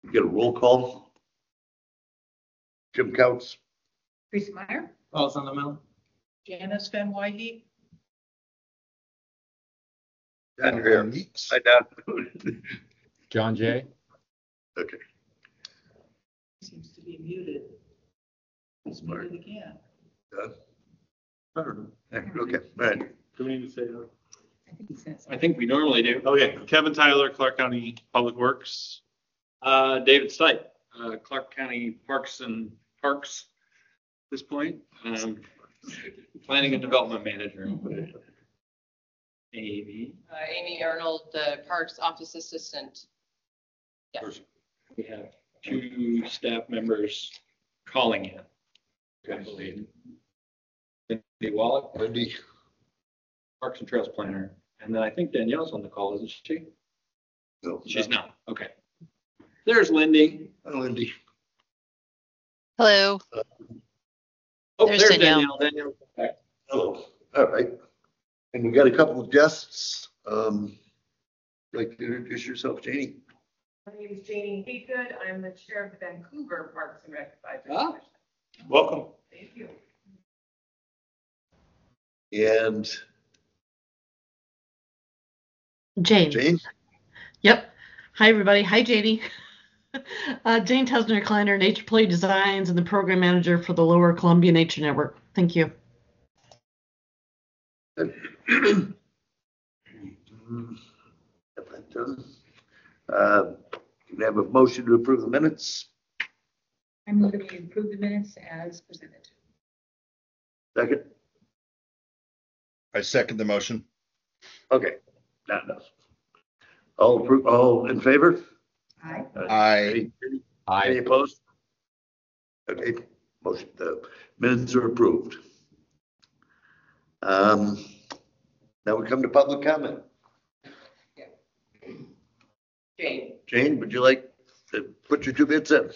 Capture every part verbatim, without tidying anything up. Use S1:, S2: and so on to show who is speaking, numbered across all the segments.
S1: Get a roll call. Jim Couts.
S2: Teresa Meyer.
S3: Paul Fundamentals.
S2: Janice Van Wyhe.
S1: Don here. Hi, Don.
S4: John Jay.
S1: Okay.
S2: Seems to be muted. He's
S1: Smart.
S2: muted again.
S1: Don?
S3: I don't know.
S1: Okay, all right.
S3: Do we need to say that?
S2: I think he says.
S3: I think we normally do. Okay, Kevin Tyler, Clark County Public Works. Uh, David Stipe, uh, Clark County Parks and Parks at this point. Um, Planning and Development Manager. Amy.
S5: Uh, Amy Arnold, the Parks Office Assistant. Yes.
S3: We have two staff members calling in, I believe. Cindy Wallach,
S1: Wendy.
S3: Parks and Trails Planner. And then I think Danielle's on the call, isn't she?
S1: No.
S3: She's not. Okay. There's Lindy.
S1: Hi, Lindy.
S6: Hello.
S3: Oh,
S6: There's
S3: there's
S6: Danielle.
S3: Danielle. Danielle. Okay.
S1: Hello. All right. And we got a couple of guests. Um, like to introduce yourself, Janie.
S7: My name is Janie Haygood. I'm the chair of the Vancouver Parks and Rec Advisory
S3: Ah.
S7: Commission.
S3: Welcome.
S7: Thank you.
S1: And
S8: Jane.
S1: Jane.
S8: Yep. Hi, everybody. Hi, Janie. Uh, Jane Tesner Kleiner, Nature Play Designs, and the program manager for the Lower Columbia Nature Network. Thank you.
S1: Uh, Can I have a motion to approve the minutes?
S2: I move that we approve the minutes as presented.
S1: Second?
S4: I second the motion.
S1: Okay, not enough. All appro, all in favor?
S2: Aye.
S4: Aye.
S1: Any- Any
S4: Aye.
S1: opposed? Okay, motion, the minutes are approved. Um, now we come to public comment.
S5: Jane.
S1: Jane, would you like to put your two bits in?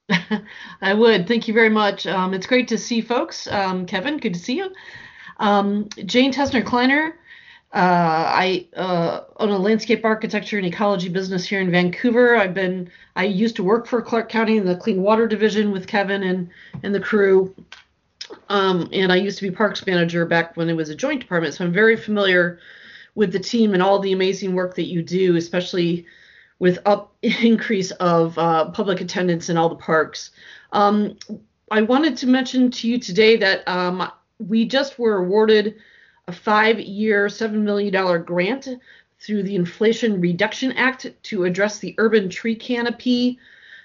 S8: I would. Thank you very much. Um, it's great to see folks. Um, Kevin, good to see you. Um, Jane Tesner Kleiner. Uh, I uh, own a landscape architecture and ecology business here in Vancouver. I've been, I used to work for Clark County in the Clean Water Division with Kevin and, and the crew. Um, and I used to be parks manager back when it was a joint department. So I'm very familiar with the team and all the amazing work that you do, especially with up increase of uh, public attendance in all the parks. Um, I wanted to mention to you today that um, we just were awarded a five-year, seven million dollars grant through the Inflation Reduction Act to address the urban tree canopy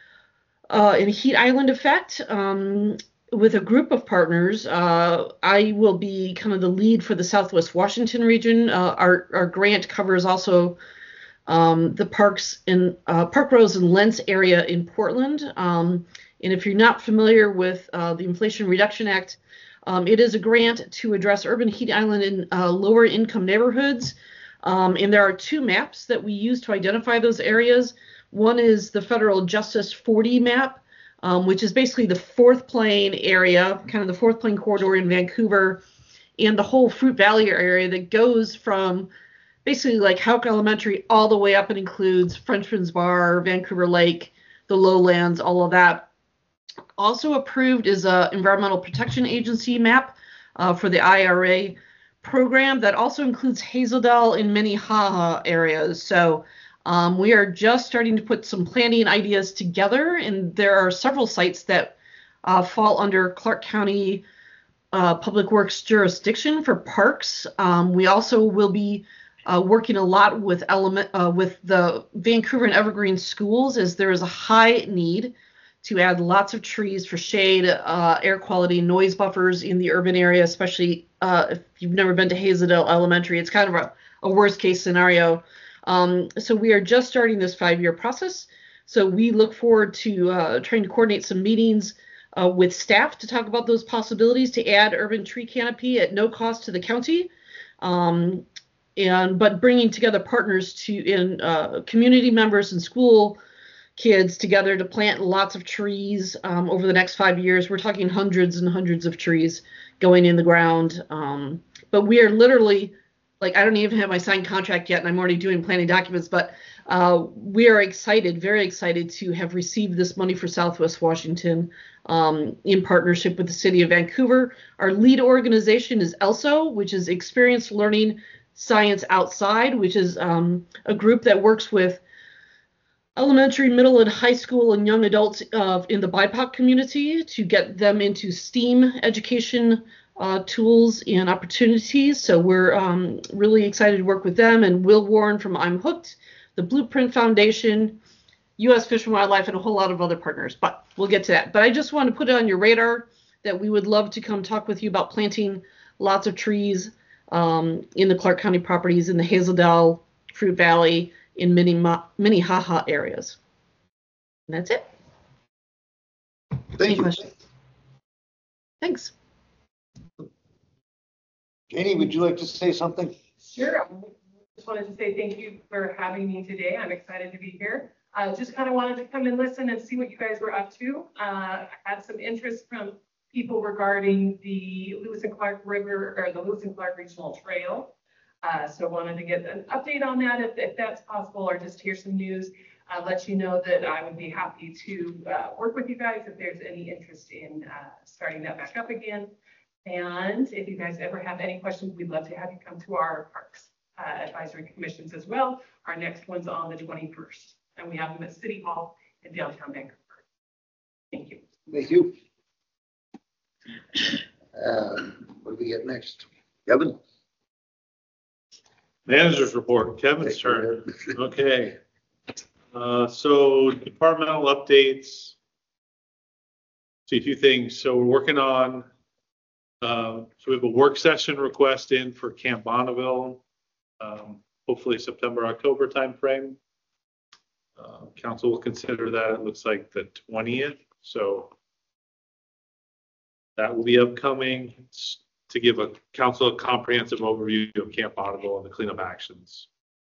S8: uh, and heat island effect. Um, with a group of partners, uh, I will be kind of the lead for the Southwest Washington region. Uh, our, our grant covers also um, the parks in uh, Park Rose and Lentz area in Portland. Um, and if you're not familiar with uh, the Inflation Reduction Act, Um, it is a grant to address urban heat island in uh, lower income neighborhoods. Um, and there are two maps that we use to identify those areas. One is the Federal Justice forty map, um, which is basically the fourth plane area, kind of the fourth plane corridor in Vancouver, and the whole Fruit Valley area that goes from basically like Houck Elementary all the way up and includes Frenchman's Bar, Vancouver Lake, the lowlands, all of that. Also approved is a Environmental Protection Agency map uh, for the I R A program that also includes Hazeldale and Minnehaha areas. So um, we are just starting to put some planning ideas together, and there are several sites that uh, fall under Clark County uh, Public Works jurisdiction for parks. Um, we also will be uh, working a lot with element uh, with the Vancouver and Evergreen schools, as there is a high need to add lots of trees for shade, uh, air quality, noise buffers in the urban area, especially uh, if you've never been to Hazeldale Elementary. It's kind of a, a worst case scenario. Um, so we are just starting this five-year process. So we look forward to uh, trying to coordinate some meetings uh, with staff to talk about those possibilities to add urban tree canopy at no cost to the county. Um, and but bringing together partners to in uh, community members and school kids together to plant lots of trees um, over the next five years. We're talking hundreds and hundreds of trees going in the ground. Um, but we are literally, like, I don't even have my signed contract yet, and I'm already doing planning documents, but Uh, we are excited, very excited to have received this money for Southwest Washington um, in partnership with the City of Vancouver. Our lead organization is ELSO, which is Experience Learning Science Outside, which is um, a group that works with elementary, middle, and high school and young adults uh, in the B I P O C community to get them into STEAM education uh, tools and opportunities. So we're um, really excited to work with them, and Will Warren from I'm Hooked, the Blueprint Foundation, U S Fish and Wildlife, and a whole lot of other partners. But we'll get to that. But I just want to put it on your radar that we would love to come talk with you about planting lots of trees um, in the Clark County properties, in the Hazeldale, Fruit Valley, in many Minnehaha areas. And that's it.
S1: Thank
S8: Any
S1: you.
S8: questions? Thanks.
S1: Janie, would you like to say something?
S7: Sure. I just wanted to say thank you for having me today. I'm excited to be here. I just kind of wanted to come and listen and see what you guys were up to. Uh, I had some interest from people regarding the Lewis and Clark River, or the Lewis and Clark Regional Trail. Uh, so wanted to get an update on that if, if that's possible, or just hear some news. Uh, let you know that I would be happy to uh, work with you guys if there's any interest in uh, starting that back up again. And if you guys ever have any questions, we'd love to have you come to our parks uh, advisory commissions as well. Our next one's on the twenty-first, and we have them at City Hall in downtown Vancouver. Thank you.
S1: Thank you. Uh, what do we get next? Kevin?
S3: Managers report, Kevin's turn. Okay. Uh, so departmental updates. See a few things. So we're working on, um, so we have a work session request in for Camp Bonneville, um, hopefully September, October timeframe. Uh, council will consider that. It looks like the twentieth. So that will be upcoming. It's to give a council a comprehensive overview of Camp Bonneville and the cleanup actions.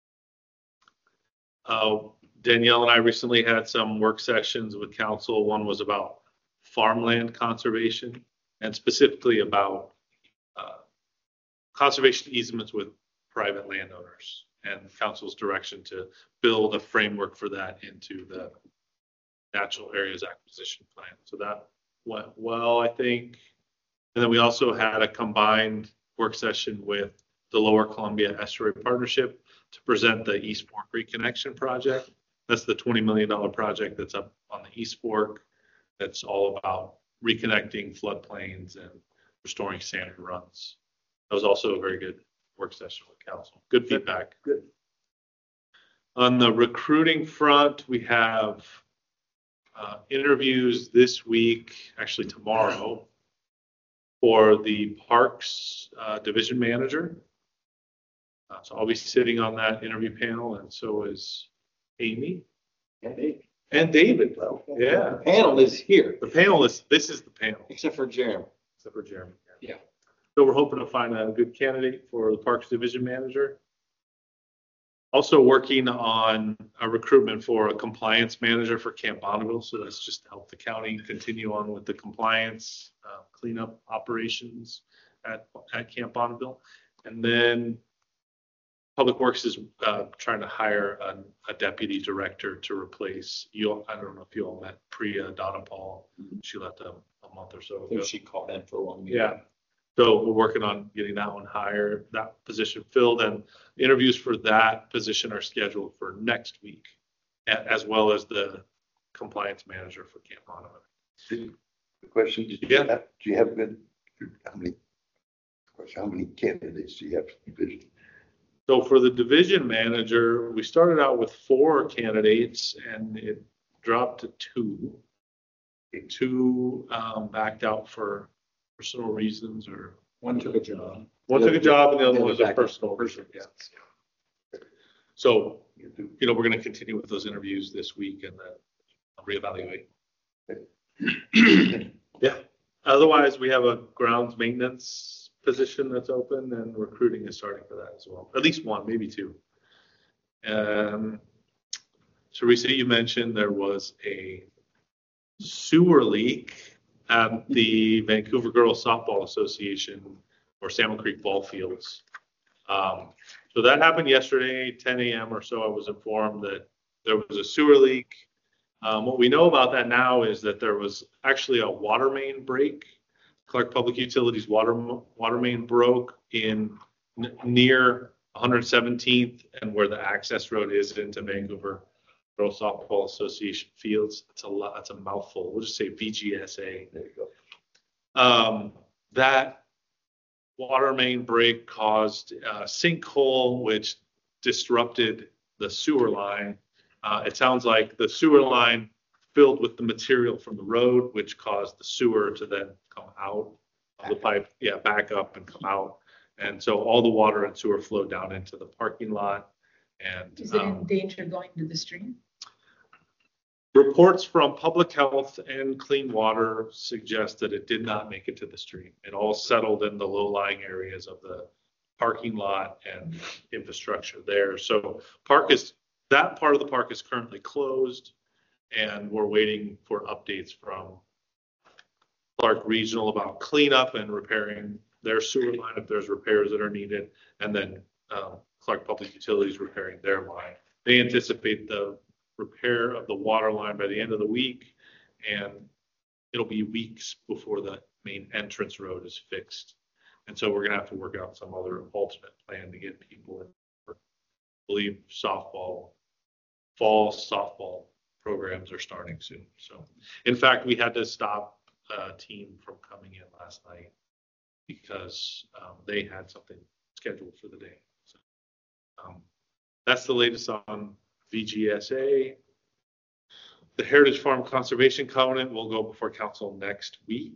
S3: Uh, Danielle and I recently had some work sessions with council. One was about farmland conservation, and specifically about uh, conservation easements with private landowners, and council's direction to build a framework for that into the natural areas acquisition plan. So that went well, I think. And then we also had a combined work session with the Lower Columbia Estuary Partnership to present the East Fork Reconnection Project. That's the twenty million dollars project that's up on the East Fork. That's all about reconnecting floodplains and restoring sandy runs. That was also a very good work session with council. Good feedback.
S1: Good.
S3: On the recruiting front, we have uh, interviews this week, actually tomorrow, for the Parks uh, Division Manager. Uh, so I'll be sitting on that interview panel, and so is Amy.
S9: And David.
S3: And David. Yeah.
S9: The panel is here,
S3: The panel is, this is the panel,
S9: except for Jeremy.
S3: except for Jeremy.
S9: Yeah.
S3: So we're hoping to find a good candidate for the Parks Division Manager. Also working on a recruitment for a compliance manager for Camp Bonneville. So that's just to help the county continue on with the compliance uh, cleanup operations at, at Camp Bonneville. And then Public Works is uh, trying to hire a, a deputy director to replace you. I don't know if you all met Priya Donapal. She left a, a month or so
S9: I
S3: ago.
S9: think she called in for one meeting.
S3: Yeah. So we're working on getting that one hired, that position filled, and interviews for that position are scheduled for next week, a- as well as the compliance manager for Camp Bonneville.
S1: The question, did you
S3: Yeah.
S1: have, do you have good, how many, question, how many candidates do you have for division?
S3: So for the division manager, we started out with four candidates and it dropped to two. Two um, backed out for personal reasons, or
S9: One took a job.
S3: one took a job and the other
S9: The
S3: one was a
S9: back up.
S3: personal reason. Yeah. So, you know, we're going to continue with those interviews this week and then reevaluate. Yeah. Otherwise, we have a grounds maintenance position that's open, and recruiting is starting for that as well. At least one, maybe two. Um, Teresa, you mentioned there was a sewer leak at the Vancouver Girls Softball Association or Salmon Creek ball fields. Um, So that happened yesterday, ten a.m. or so. I was informed that there was a sewer leak. Um, what we know about that now is that there was actually a water main break. Clark Public Utilities water water main broke in n- near one hundred seventeenth and where the access road is into Vancouver Girls Softball Association fields. It's a lot. It's a mouthful. We'll just say V G S A.
S1: There you go.
S3: Um, that water main break caused a sinkhole, which disrupted the sewer line. Uh, it sounds like the sewer line filled with the material from the road, which caused the sewer to then come out of the pipe, yeah, back up and come out. And so all the water and sewer flowed down into the parking lot. And
S2: Is it in
S3: um,
S2: danger of going to the stream?
S3: reports from public health and clean water suggest that it did not make it to the stream. It all settled in the low-lying areas of the parking lot and infrastructure there. So park is, that part of the park is currently closed, and we're waiting for updates from Clark Regional about cleanup and repairing their sewer line if there's repairs that are needed, and then um, Clark Public Utilities repairing their line. They anticipate the repair of the water line by the end of the week, and it'll be weeks before the main entrance road is fixed. And so we're gonna have to work out some other alternate plan to get people in. I believe softball, fall softball programs are starting soon. So in fact, we had to stop a team from coming in last night because um, they had something scheduled for the day. So um, that's the latest on V G S A. The Heritage Farm Conservation Covenant will go before council next week.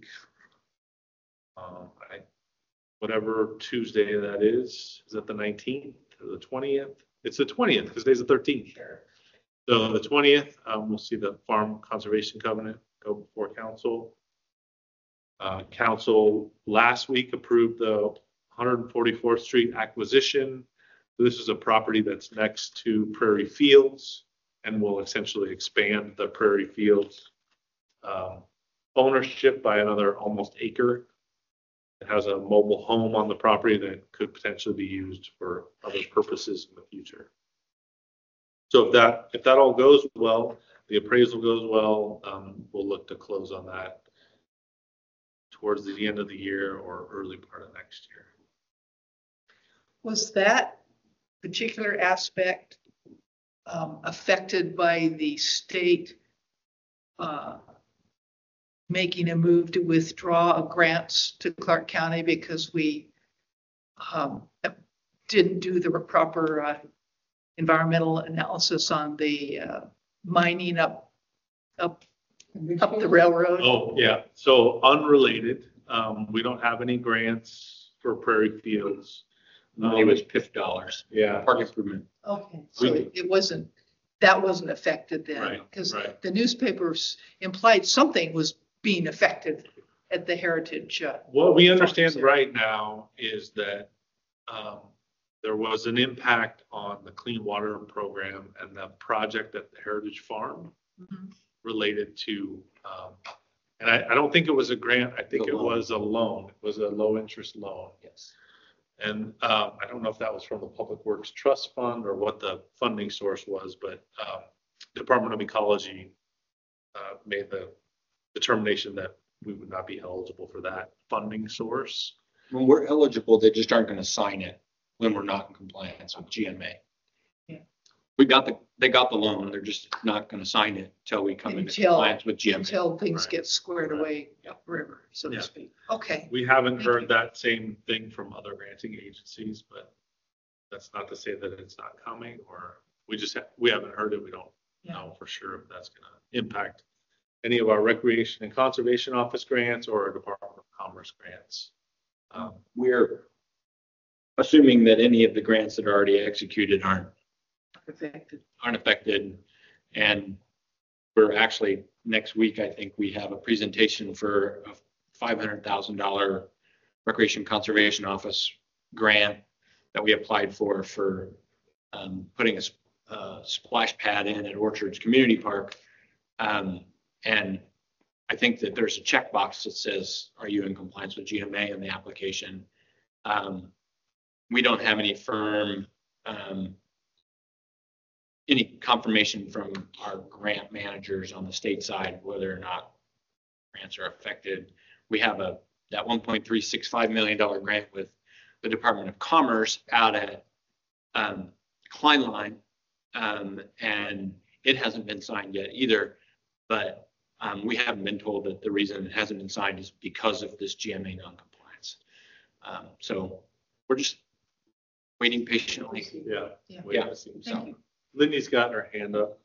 S3: Um, I, whatever Tuesday that is, is that the nineteenth or the twentieth? It's the twentieth because today's the thirteenth. So the twentieth, um, we'll see the Farm Conservation Covenant go before council. Uh, council last week approved the one hundred forty-fourth Street acquisition. This is a property that's next to Prairie Fields and will essentially expand the Prairie Fields um, ownership by another almost acre. It has a mobile home on the property that could potentially be used for other purposes in the future. So if that if that all goes well, the appraisal goes well, um, we'll look to close on that towards the end of the year or early part of next year.
S10: Was that particular aspect um, affected by the state uh, making a move to withdraw grants to Clark County because we um, didn't do the proper uh, environmental analysis on the uh, mining up up up the railroad?
S3: Oh, yeah. So unrelated, um, we don't have any grants for Prairie Fields.
S9: It was P I F dollars,
S3: Yeah.
S9: park improvement.
S10: Okay,
S3: We-
S10: so it it wasn't, that wasn't affected then?
S3: Right,
S10: Because
S3: right.
S10: the newspapers implied something was being affected at the Heritage. uh,
S3: What we understand
S10: farms.
S3: right now is that um, there was an impact on the clean water program and the project at the Heritage Farm
S10: Mhm.
S3: related to, um, and I, I don't think it was a grant. I think
S9: The
S3: it
S9: loan.
S3: was a loan. It was a low interest loan.
S9: Yes.
S3: And um, I don't know if that was from the Public Works Trust Fund or what the funding source was, but um, Department of Ecology uh, made the determination that we would not be eligible for that funding source.
S9: When we're eligible, they just aren't going to sign it when we're not in compliance with G M A.
S10: Yeah.
S9: We got the, they got the loan, they're just not going to sign it until we come into
S10: Until-
S9: compliance with G M A.
S10: Until things
S3: Right.
S10: get squared
S3: Right.
S10: away upriver, so to
S3: Yeah.
S10: speak. Okay.
S3: We haven't
S10: Thank
S3: heard
S10: you.
S3: that same thing from other granting agencies, but that's not to say that it's not coming, or we just, ha- we haven't heard it. We don't
S10: Yeah.
S3: know for sure if that's gonna impact any of our Recreation and Conservation Office grants or our Department of Commerce grants. Um,
S9: We're assuming that any of the grants that are already executed aren't,
S10: Affected.
S9: aren't affected. And we're actually, next week, I think we have a presentation for a five hundred thousand dollars Recreation Conservation Office grant that we applied for, for um, putting a s- uh, splash pad in at Orchards Community Park. Um, and I think that there's a checkbox that says, are you in compliance with G M A in the application? Um, we don't have any firm um, any confirmation from our grant managers on the state side, whether or not grants are affected. We have a, that one point three six five million dollars grant with the Department of Commerce out at um, Kleinline, um, and it hasn't been signed yet either, but um, we haven't been told that the reason it hasn't been signed is because of this G M A noncompliance. Um, so we're just waiting patiently.
S3: Yeah.
S10: Yeah.
S3: Wait
S9: Yeah.
S3: to see.
S10: Thank you.
S3: Lindy's got her hand up.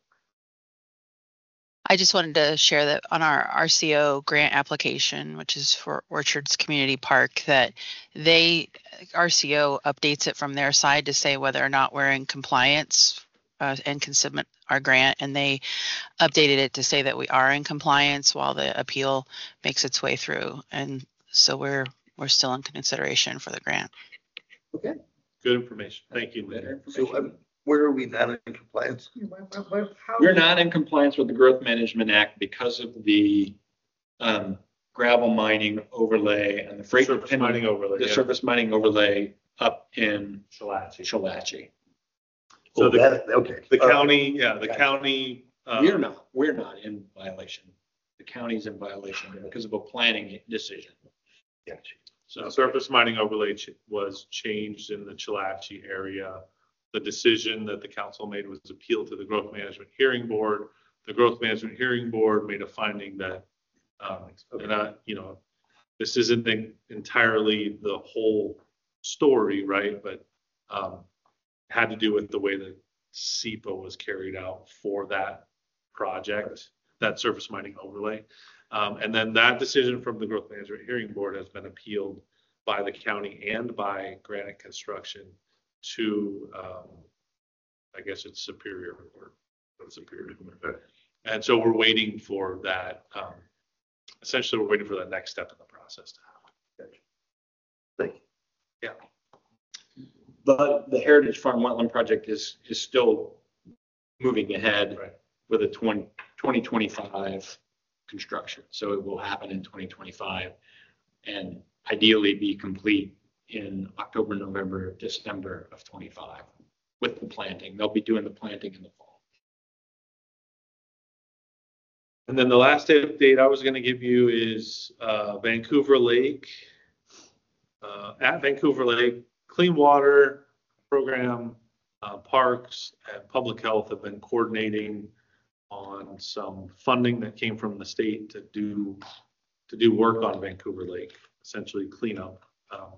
S6: I just wanted to share that on our R C O grant application, which is for Orchards Community Park, that they, R C O updates it from their side to say whether or not we're in compliance uh, and can submit our grant. And they updated it to say that we are in compliance while the appeal makes its way through. And so we're, we're still in consideration for the grant.
S1: Okay.
S3: Good information. Thank you, Linda.
S1: So um, where are we not in compliance?
S9: We're not in compliance with the Growth Management Act because of the um, gravel mining overlay and the freight
S3: Surface
S9: and
S3: mining overlay,
S9: the
S3: yeah.
S9: surface mining overlay up in
S3: Shalatchi.
S9: Chalachie.
S3: So
S1: Oh,
S3: the,
S1: that- Okay.
S3: the
S1: Uh,
S3: county, yeah, the
S1: Gotcha.
S3: county. uh,
S9: We're not, we're not in violation. The county's in violation because of a planning decision.
S1: Gotcha.
S3: So surface mining overlay ch- was changed in the Chalachie area. The decision that the council made was appealed to the Growth Management Hearing Board. The Growth Management Hearing Board made a finding that, um, they're not, you know, this isn't en- entirely the whole story, right? But, um, had to do with the way that S E P A was carried out for that project, that surface mining overlay. Um, and then that decision from the Growth Management Hearing Board has been appealed by the county and by Granite Construction to, um, I guess it's Superior Court, Superior Court. And so we're waiting for that, um, essentially we're waiting for the next step in the process to happen.
S1: Thank you.
S3: Yeah.
S9: But the Heritage Farm Wetland Project is, is still moving ahead
S3: Right.
S9: with a twenty, twenty twenty-five construction. So it will happen in twenty twenty-five and ideally be complete in October, November, December of twenty-five with the planting. They'll be doing the planting in the fall.
S3: And then the last update I was going to give you is uh, Vancouver Lake. Uh, At Vancouver Lake, Clean Water Program, uh, Parks, and Public Health have been coordinating on some funding that came from the state to do to do work on Vancouver Lake, essentially cleanup, um,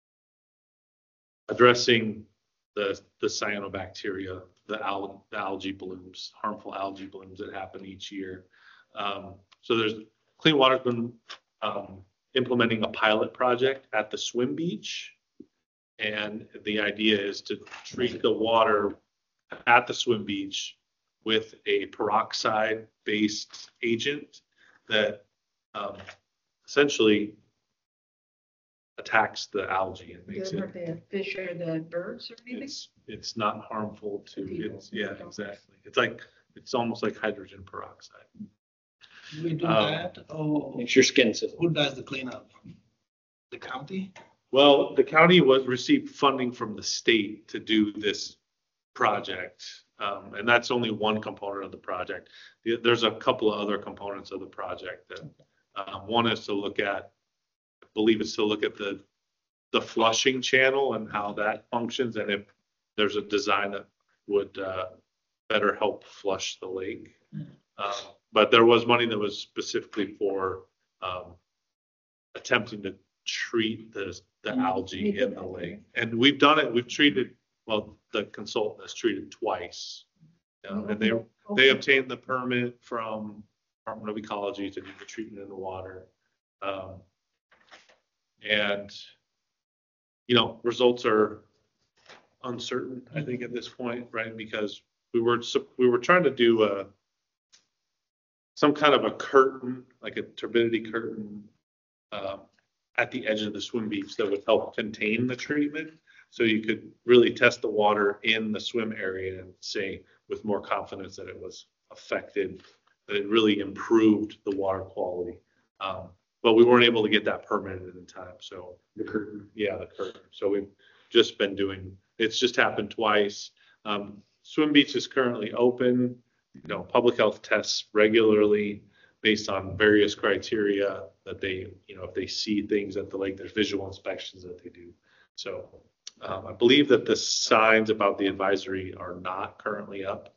S3: addressing the the cyanobacteria, the, al- the algae blooms, harmful algae blooms that happen each year. Um, so there's Clean Water's been um, implementing a pilot project at the swim beach. And the idea is to treat the water at the swim beach with a peroxide based agent that um, essentially attacks the algae and makes
S2: Doesn't
S3: it,
S2: hurt the fish or the birds or anything?
S3: it's, it's not harmful to,
S2: People.
S3: it's, yeah, exactly. It's like, it's almost like hydrogen peroxide.
S11: We do
S3: Um,
S11: that, or
S9: Makes your skin sizzle.
S11: who does the cleanup? The county?
S3: Well, the county was received funding from the state to do this project. Um, and that's only one component of the project. The- There's a couple of other components of the project that, um, one is to look at, I believe it's to look at the, the flushing channel and how that functions. And if there's a design that would, uh, better help flush the lake. Um, but there was money that was specifically for, um, attempting to treat the, the algae in the lake. And we've done it, we've treated, well, the consultant has treated twice. Um, and they, they obtained the permit from Department of Ecology to do the treatment in the water. Um, and, you know, results are uncertain, I think, at this point, right? Because we were, sup- we were trying to do a, some kind of a curtain, like a turbidity curtain, um, at the edge of the swim beach that would help contain the treatment. So you could really test the water in the swim area and say with more confidence that it was affected, that it really improved the water quality. Um, but we weren't able to get that permitted in time. So the curtain, yeah, the curtain. So we've just been doing It's just happened twice. Um, Swim Beach is currently open. You know, public health tests regularly based on various criteria that they, you know, if they see things at the lake, there's visual inspections that they do. So um, I believe that the signs about the advisory are not currently up.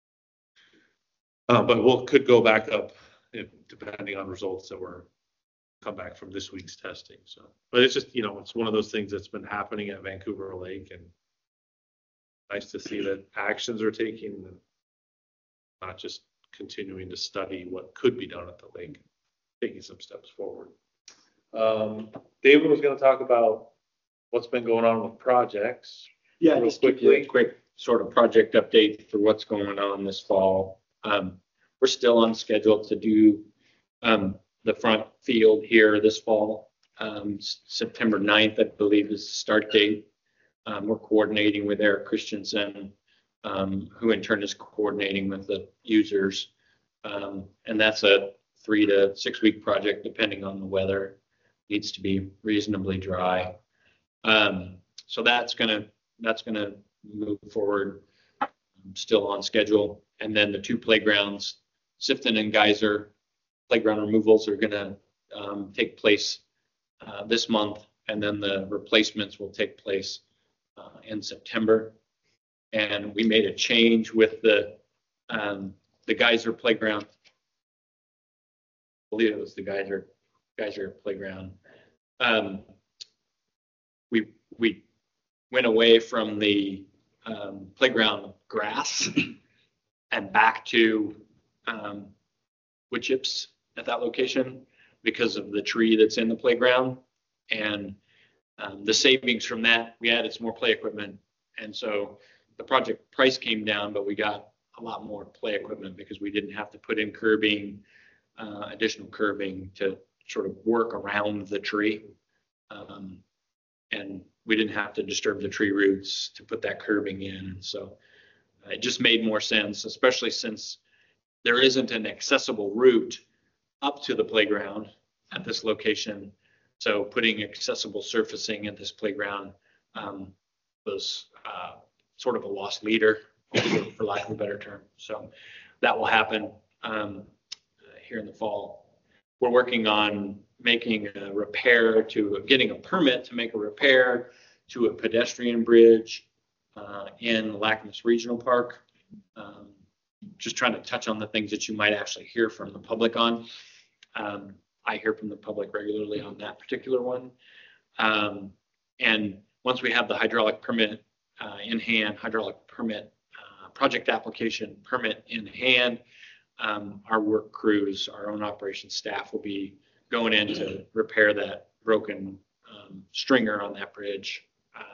S3: Uh, but we'll could go back up if, depending on results that were come back from this week's testing. So, but it's just, you know, it's one of those things that's been happening at Vancouver Lake, and nice to see that actions are taking, not just continuing to study what could be done at the lake, taking some steps forward. Um, David was going to talk about what's been going on with projects.
S9: Yeah,
S3: real
S9: just give you a
S3: quickly.
S9: quick sort of project update for what's going on this fall. Um, we're still on schedule to do um, the front field here this fall. Um, S- September ninth, I believe, is the start date. Um, we're coordinating with Eric Christensen, um, who in turn is coordinating with the users. Um, and that's a three to six week project, depending on the weather. Needs to be reasonably dry. Um, so that's gonna that's gonna move forward, um, still on schedule. And then the two playgrounds, Sifton and Geyser, playground removals are gonna um, take place uh, this month, and then the replacements will take place uh, in September. And we made a change with the um, the Geyser playground. I believe it was the Geyser Geyser playground. Um, we we went away from the um, playground grass and back to um, wood chips at that location because of the tree that's in the playground. And um, the savings from that, we added some more play equipment. And so the project price came down, but we got a lot more play equipment because we didn't have to put in curbing, uh, additional curbing to sort of work around the tree. Um, and we didn't have to disturb the tree roots to put that curbing in. And so uh, it just made more sense, especially since there isn't an accessible route up to the playground at this location. So putting accessible surfacing at this playground um, was uh, sort of a lost leader, for lack of a better term. So that will happen um, here in the fall. We're working on making a repair to, getting a permit to make a repair to a pedestrian bridge uh, in Lacamas Regional Park. Um, just trying to touch on the things that you might actually hear from the public on. Um, I hear from the public regularly on that particular one. Um, and once we have the hydraulic permit uh, in hand, hydraulic permit, uh, project application permit in hand, um, our work crews, our own operations staff will be going in to repair that broken um, stringer on that bridge. Uh,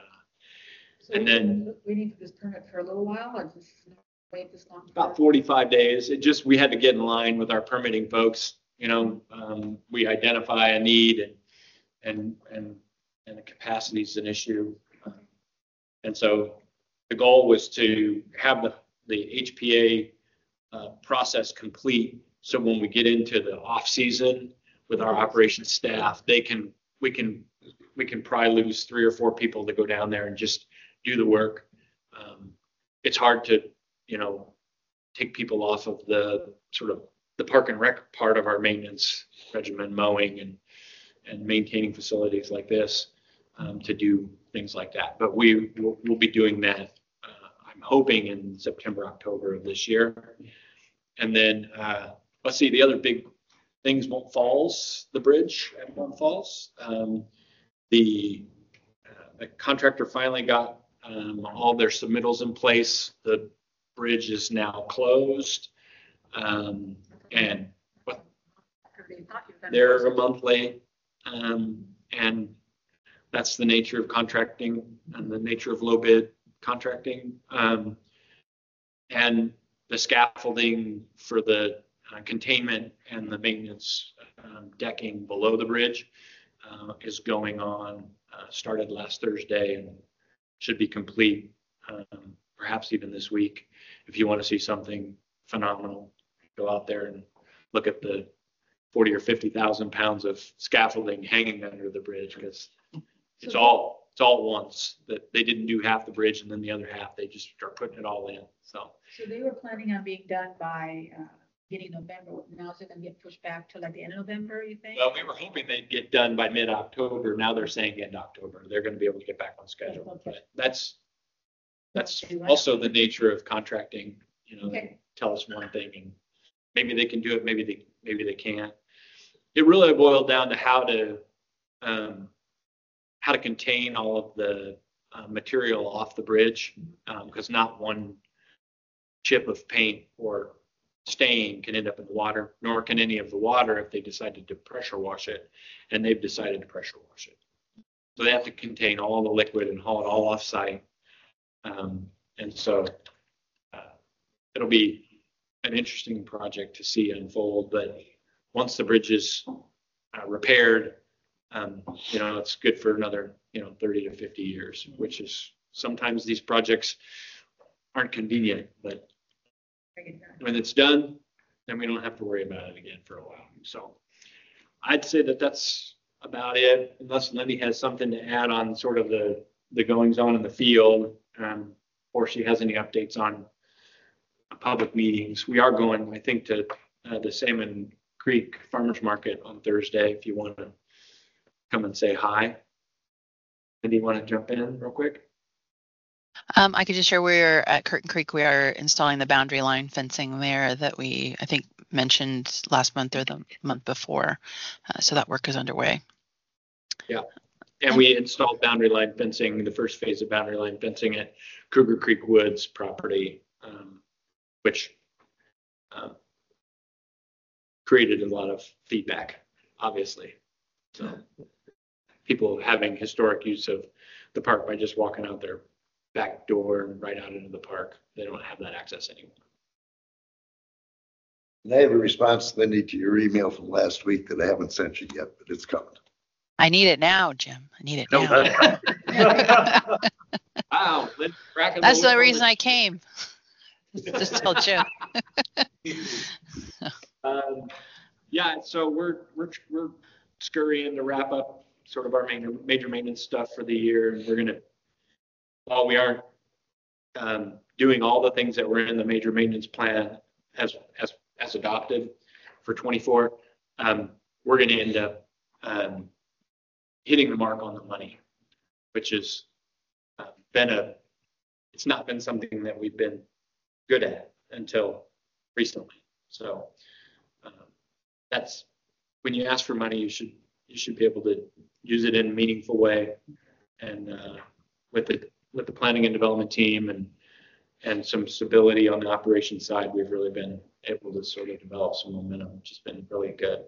S2: So
S9: and then
S2: we need this permit for a little while, or just wait this long?
S9: about forty-five days. It just, we had to get in line with our permitting folks. You know, um, we identify a need and, and, and, and the capacity is an issue. Um, and so the goal was to have the, the H P A uh, process complete. So when we get into the off season with our operations staff, they can, we can, we can probably lose three or four people to go down there and just do the work. Um, it's hard to, you know, take people off of the sort of the park and rec part of our maintenance regimen, mowing and, and maintaining facilities like this um, to do things like that. But we will we'll be doing that, uh, I'm hoping in September, October of this year. And then uh, let's see, the other big things, Mont Falls, the bridge at Mont Falls. Um, the, uh, the contractor finally got um, all their submittals in place. The bridge is now closed. Um, and what, they're a month late. Um, and that's the nature of contracting and the nature of low bid contracting. Um, and the scaffolding for the uh, containment and the maintenance um, decking below the bridge uh, is going on, uh, started last Thursday and should be complete um, perhaps even this week. If you want to see something phenomenal, go out there and look at the forty or fifty thousand pounds of scaffolding hanging under the bridge, because it's all it's all at once, that they didn't do half the bridge and then the other half, they just start putting it all in, so.
S2: So they were planning on being done by, uh, beginning of November. Now is it gonna get pushed back to like the end of November, you think?
S9: Well, we were hoping they'd get done by mid-October. Now they're saying end October. They're gonna be able to get back on schedule.
S2: Okay.
S9: But that's, that's
S2: Okay, well-
S9: also the nature of contracting, you know,
S2: Okay.
S9: they tell us one thing and maybe they can do it, maybe they, maybe they can't. It really boiled down to how to, um, how to contain all of the uh, material off the bridge, um, because not one chip of paint or stain can end up in the water, nor can any of the water if they decided to pressure wash it, and they've decided to pressure wash it. So they have to contain all the liquid and haul it all off site. Um, and so uh, it'll be an interesting project to see unfold, but once the bridge is uh, repaired, um, you know, it's good for another, you know, thirty to fifty years, which is sometimes these projects aren't convenient, but when it's done, then we don't have to worry about it again for a while. So I'd say that that's about it, unless Lindy has something to add on sort of the, the goings on in the field, um, or she has any updates on public meetings. We are going, I think, to uh, the Salmon Creek Farmers Market on Thursday, if you want to come and say hi. Lindy, you want to jump in real quick?
S6: Um, I could just share we're at Curtin Creek. We are installing the boundary line fencing there that we, I think, mentioned last month or the month before. Uh, so that work is underway.
S9: Yeah. And we installed boundary line fencing, the first phase of boundary line fencing at Cougar Creek Woods property, um, which um, created a lot of feedback, obviously. So people having historic use of the park by just walking out their back door and right out into the park. They don't have that access anymore.
S1: And I have a response, Lindy, to your email from last week that I haven't sent you yet, but it's coming.
S6: I need it now, Jim. I need it
S1: No,
S6: now.
S1: that's-
S9: Wow. Lynn, cracking
S6: That's the
S9: whip on
S6: reason I came. Just tell Jim.
S9: Um, yeah, so we're, we're, we're scurrying to wrap up sort of our major, major maintenance stuff for the year. And we're going to, while we aren't um, doing all the things that were in the major maintenance plan as, as, as adopted for twenty-four, um, we're going to end up um, hitting the mark on the money, which has uh, been a, it's not been something that we've been good at until recently. So um, that's, when you ask for money, you should, you should be able to use it in a meaningful way. And uh, with the, with the planning and development team and, and some stability on the operations side, we've really been able to sort of develop some momentum, which has been really good.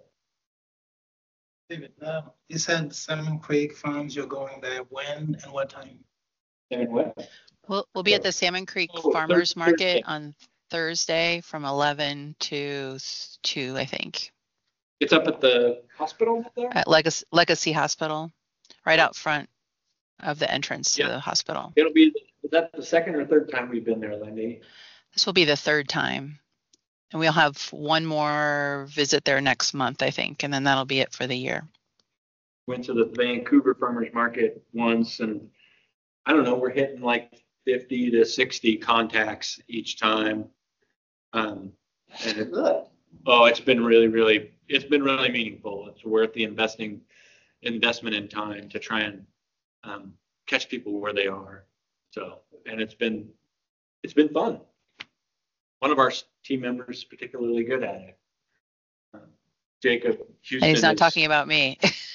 S11: David, uh, you said Salmon Creek Farms, you're going there when and what time?
S9: And what?
S6: We'll, we'll be at the Salmon Creek
S9: Oh,
S6: Farmers
S9: Thursday.
S6: Market on Thursday from eleven to two, I think,
S9: It's up at the hospital up there?
S6: at Legacy, Legacy Hospital, right out front of the entrance to
S9: Yeah.
S6: the hospital.
S9: It'll be, is that the second or third time we've been there, Lindy?
S6: This will be the third time. And we'll have one more visit there next month, I think, and then that'll be it for the year.
S9: Went to the Vancouver Farmers Market once, and I don't know, we're hitting like fifty to sixty contacts each time. Um, and it, oh, it's been really, really, it's been really meaningful. It's worth the investing investment in time to try and um, catch people where they are. So, and it's been, it's been fun. One of our team members is particularly good at it. Uh, Jacob Houston.
S6: And he's not
S9: is-
S6: talking about me.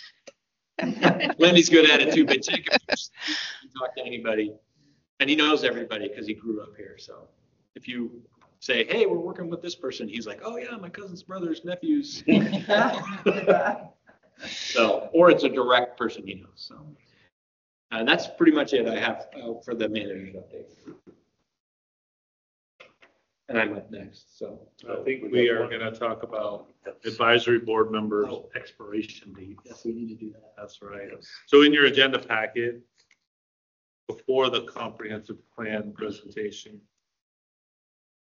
S9: Lindy's good at it too, but Jacob can talk to anybody, and he knows everybody because he grew up here. So if you say, "Hey, we're working with this person," he's like, "Oh yeah, my cousin's brother's nephews." So, or it's a direct person he knows. So uh, that's pretty much it I have uh, for the manager's update. And I'm up next. So
S12: I think we are going to talk about advisory board members' expiration date.
S9: yes, we need to do that.
S12: That's right. So in your agenda packet, before the comprehensive plan presentation,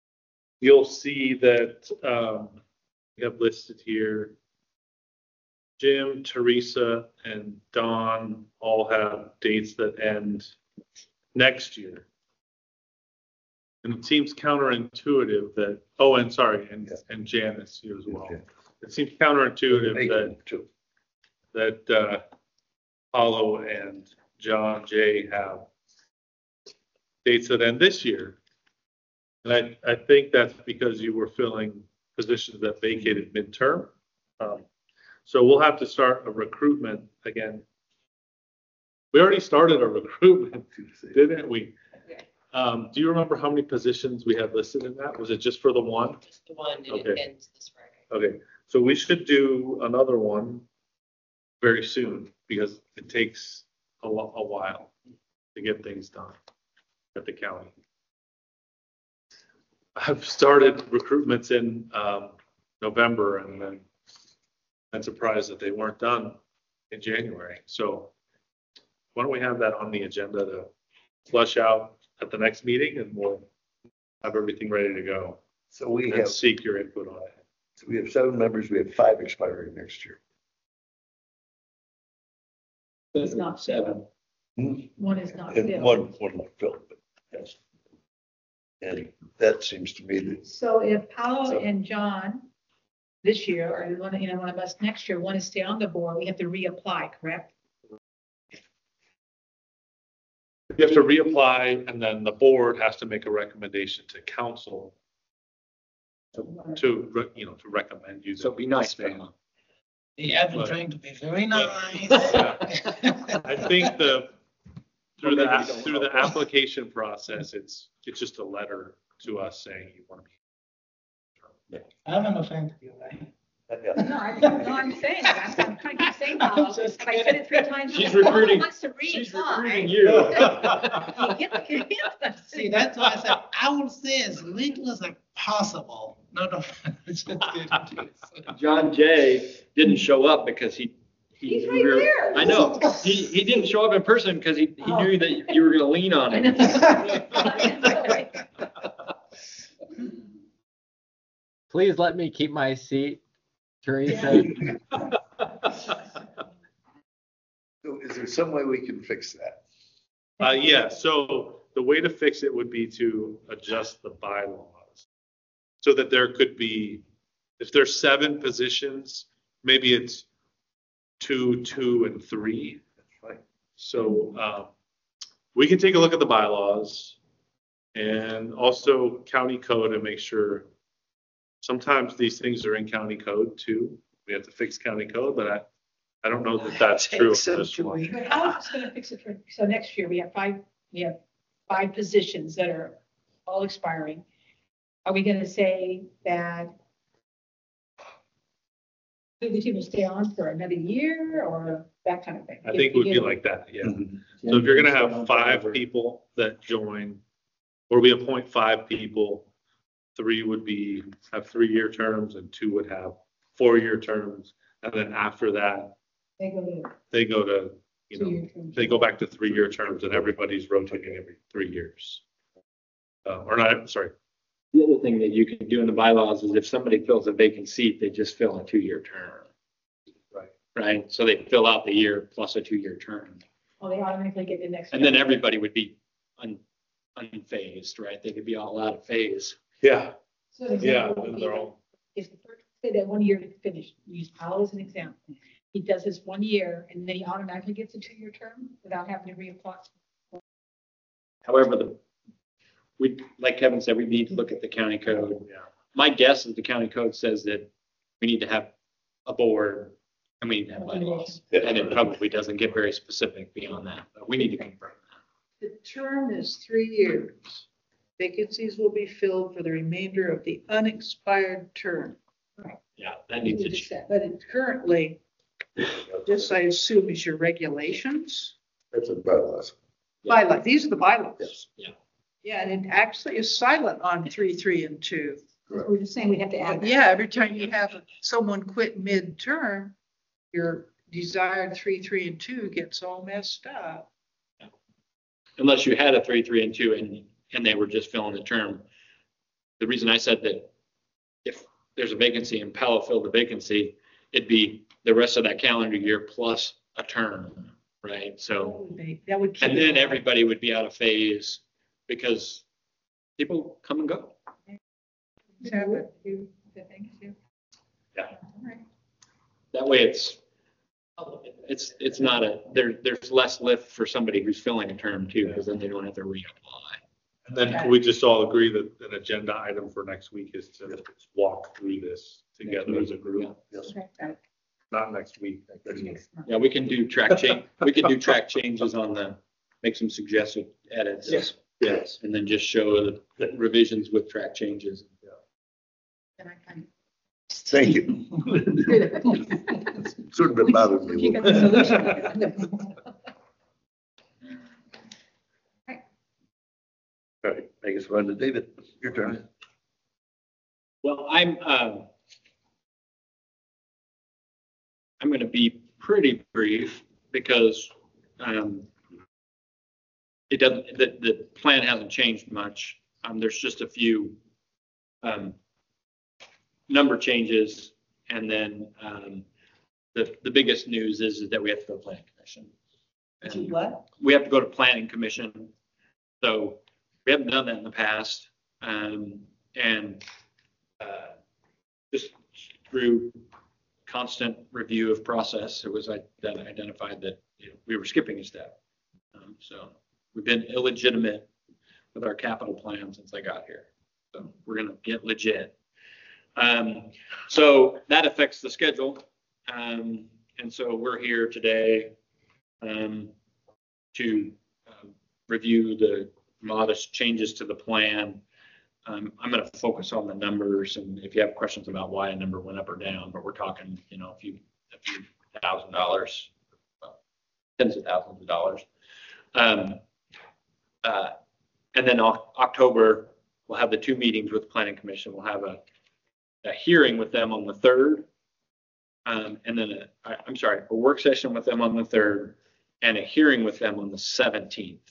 S12: you'll see that um, we have listed here Jim, Teresa, and Don all have dates that end next year. And it seems counterintuitive that, oh, and sorry, and,
S1: Yeah.
S12: and Janice here as well.
S1: Okay.
S12: It seems counterintuitive that,
S1: Bacon, too.
S12: that, uh, Paulo and John Jay have dates that end this year. And I, I think that's because you were filling positions that vacated midterm. Um, so we'll have to start a recruitment again. We already started a recruitment, didn't we? Um, do you remember how many positions we had listed in that? Was it just for the one?
S5: Just the one, and it
S12: Okay.
S5: ends this Friday.
S12: Okay, so we should do another one very soon because it takes a lo- a while to get things done at the county. I've started recruitments in, um, November and then I'm surprised that they weren't done in January. So why don't we have that on the agenda to flush out at the next meeting and we'll have everything ready to go
S1: So we
S12: and
S1: have,
S12: seek your input on it.
S1: so we have seven members, we have five expiring next year.
S2: It's not
S9: Seven.
S2: One is not
S1: And
S2: filled.
S1: one, one more filled, but yes. And that seems to me that,
S2: So if Paolo
S1: So-
S2: and John this year, or one, you know, one of us next year want to stay on the board, we have to reapply, correct?
S12: You have to reapply and then the board has to make a recommendation to council to, re- you know, to recommend you. to
S9: So it'd be nice,
S12: stay.
S9: man.
S11: They have been
S12: But-
S11: trying to be very nice.
S12: I think the, through the,
S9: Well, maybe you don't
S12: through the
S9: know.
S12: application process, it's, it's just a letter to us saying you want to be.
S11: I haven't offended you, right?
S1: yeah.
S2: No, I, no, I'm saying, I'm, I'm trying to keep saying Paolo,
S11: Just
S2: if I said it three times.
S9: She's
S2: Paolo
S9: recruiting-
S2: Wants to
S9: She's
S2: reapply.
S9: recruiting you.
S2: Get the- get the-
S11: See, that's why I said, I will say as little as like possible. No, no. Just kidding.
S9: John Jay didn't show up because he. he-
S2: He's right
S9: we were-
S2: there.
S9: I know. He, he didn't show up in person because he, he
S2: Oh.
S9: knew that you were gonna lean on
S2: I
S9: him.
S2: know.
S13: Please let me keep my seat, Teresa.
S1: So is there some way we can fix that?
S12: Uh, yeah, so the way to fix it would be to adjust the bylaws. So that there could be, if there's seven positions, maybe it's two, two, and three.
S1: That's right.
S12: So, um, we can take a look at the bylaws and also county code and make sure. Sometimes these things are in county code too. We have to fix county code, but I, I don't know that that's true
S10: Takes
S12: of
S10: them
S12: this
S10: to
S12: one.
S10: week.
S2: But how is this gonna fix it for, so next year we have five, we have five positions that are all expiring. Are we gonna say that the team will stay on for another year or that kind of thing?
S12: I think it would be like that, yeah. So if you're gonna have five people that join, or we appoint five people, three would be, have three-year terms and two would have four-year terms. And then after that,
S2: They go to
S12: they go to, you know,
S2: two-year terms.
S12: they go back to three-year terms and everybody's rotating every three years. Uh, or not, sorry,
S9: The other thing that you can do in the bylaws is if somebody fills a vacant seat, they just fill a two-year term.
S12: Right.
S9: Right? So they fill out the year plus a two-year term.
S2: Oh, they automatically get the next.
S9: And then everybody would be un, unfazed, right? They could be all out of phase.
S12: yeah,
S2: So an
S12: yeah,
S2: example would
S12: and
S2: be
S12: they're
S2: that
S12: all,
S2: if the first, say that one year to finish, use Powell as an example. He does his one year and then he automatically gets a two-year term without having to reapply.
S9: However, the, we, like Kevin said, we need to look at the county code.
S12: yeah.
S9: My guess is the county code says that we need to have a board and we need to have bylaws. And it probably doesn't get very specific beyond that, but we need to confirm that.
S10: The term is three years. Vacancies will be filled for the remainder of the unexpired term.
S9: Yeah, that needs to change.
S10: But it currently, this I assume is your regulations.
S1: That's a bylaws.
S10: Bylaw, these are the bylaws.
S1: Yes.
S9: Yeah.
S10: Yeah, and it actually is silent on three, three, and two.
S2: We're just saying we have to add.
S10: But yeah, every time you have someone quit mid-term, your desired three, three, and two gets all messed up.
S9: Unless you had a three, three, and two, and, and they were just filling the term. The reason I said that if there's a vacancy and Palo filled the vacancy, it'd be the rest of that calendar year plus a term, right?
S2: That
S9: So,
S2: would be- That would. keep
S9: and
S2: it
S9: then
S2: alive.
S9: everybody would be out of phase because people come and go.
S2: Sarah, you, the thing too?
S9: Yeah.
S2: All right.
S9: That way it's, it's, it's not a, there, there's less lift for somebody who's filling a term too, because then they don't have to reapply.
S12: And then can we just all agree that an agenda item for next week is to walk through this together as a group?
S1: Yes.
S2: Okay, got it.
S12: Not next week.
S2: Next month.
S9: Yeah, we can do track change, we can do track changes on the, make some suggested edits.
S1: Yes.
S9: Yes, and then just show the the revisions with track changes.
S2: Then I kind
S1: Thank you.
S2: of-
S1: Sort of been bothering me. a
S2: You
S1: little
S2: got the
S1: bit.
S2: solution.
S1: All right, make us run to David. Your turn.
S9: Well, I'm, um, I'm going to be pretty brief because, um, it doesn't, the, the plan hasn't changed much. Um, there's just a few, um, number changes. And then, um, the, the biggest news is, is that we have to go to planning commission.
S10: To
S9: And
S10: what?
S9: we have to go to planning commission. So we haven't done that in the past. Um, and, uh, just through constant review of process, it was I- that I identified that, you know, we were skipping a step. Um, so we've been illegitimate with our capital plan since I got here. So we're gonna get legit. Um, so that affects the schedule. Um, and so we're here today, um, to, um, review the modest changes to the plan. Um, I'm going to focus on the numbers, and if you have questions about why a number went up or down, but we're talking, you know, a few, a few thousand dollars, well, tens of thousands of dollars. Um, uh, and then Oc- October, we'll have the two meetings with the Planning Commission. We'll have a, a hearing with them on the third, um, and then a, I, I'm sorry, a work session with them on the third, and a hearing with them on the seventeenth.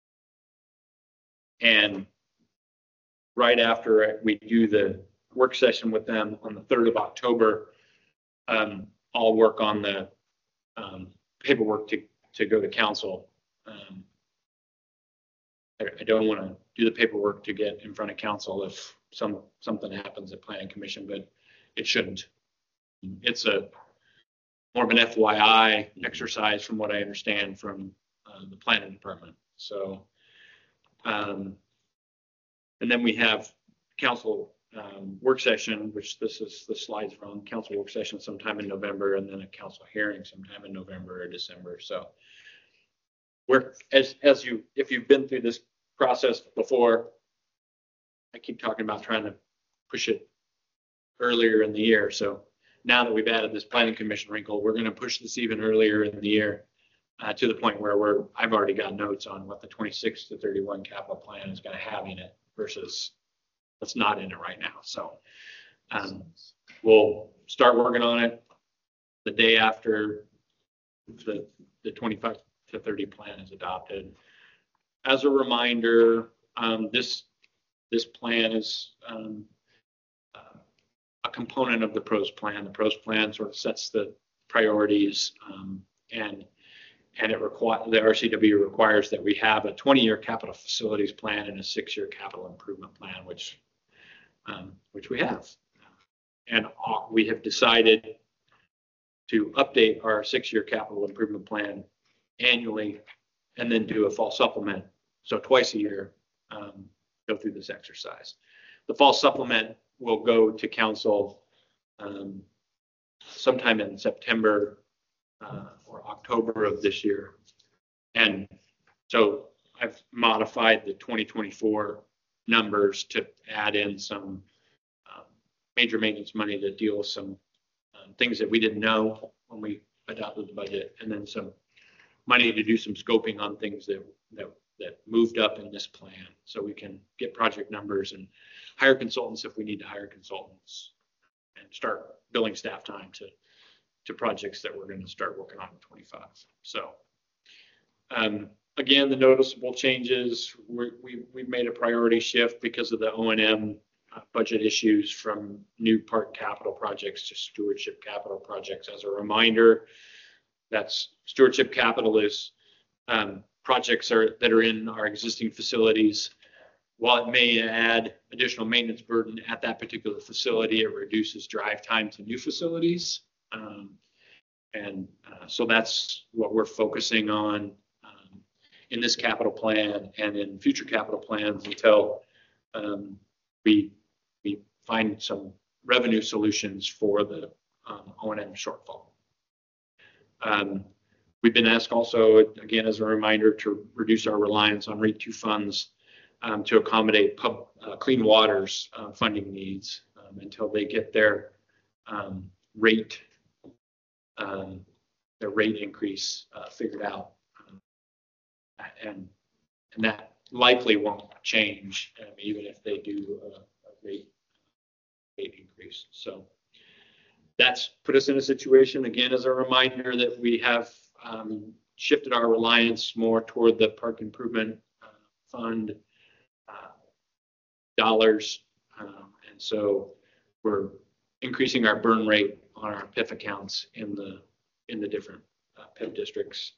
S9: And right after we do the work session with them on the third of October, um, I'll work on the um, paperwork to, to go to council. Um, I, I don't want to do the paperwork to get in front of council if some something happens at planning commission, but it shouldn't. It's a more of an F Y I exercise from what I understand from uh, the planning department. So, um, and then we have council um, work session, which this is the slides from council work session sometime in November, and then a council hearing sometime in November or December. So we're, as, as you, if you've been through this process before, I keep talking about trying to push it earlier in the year. So now that we've added this planning commission wrinkle, we're going to push this even earlier in the year uh, to the point where we're, I've already got notes on what the twenty-six to thirty-one capital plan is going to have in it versus what's not in it right now. So um, we'll start working on it the day after the, the twenty-five to thirty plan is adopted. As a reminder, um, this this plan is um, uh, a component of the PROS plan. The PROS plan sort of sets the priorities, um, and and it requires, the R C W requires that we have a twenty-year capital facilities plan and a six-year capital improvement plan, which um, which we have. And uh, we have decided to update our six-year capital improvement plan annually and then do a fall supplement. So twice a year, um, go through this exercise. The fall supplement will go to council um, sometime in September uh, or October of this year. And so I've modified the twenty twenty-four numbers to add in some um, major maintenance money to deal with some um, things that we didn't know when we adopted the budget, and then some money to do some scoping on things that that that moved up in this plan, so we can get project numbers and hire consultants if we need to hire consultants, and start billing staff time to to projects that we're going to start working on in twenty-five. So um, again, the noticeable changes, we're, we we've made a priority shift because of the O and M uh, budget issues from new park capital projects to stewardship capital projects. As a reminder, that's stewardship capital is um, projects are, that are in our existing facilities. While it may add additional maintenance burden at that particular facility, it reduces drive time to new facilities. Um, and uh, so that's what we're focusing on um, in this capital plan and in future capital plans until um, we, we find some revenue solutions for the um, O and M shortfall. Um, we've been asked also, again, as a reminder, to reduce our reliance on REIT two funds um, to accommodate pub, uh, Clean Water's uh, funding needs um, until they get their um, rate um, their rate increase uh, figured out, um, and and that likely won't change um, even if they do a, a rate rate increase. So that's put us in a situation, again, as a reminder that we have um, shifted our reliance more toward the park improvement uh, fund uh, dollars. Um, and so we're increasing our burn rate on our P I F accounts in the in the different uh, P I F districts.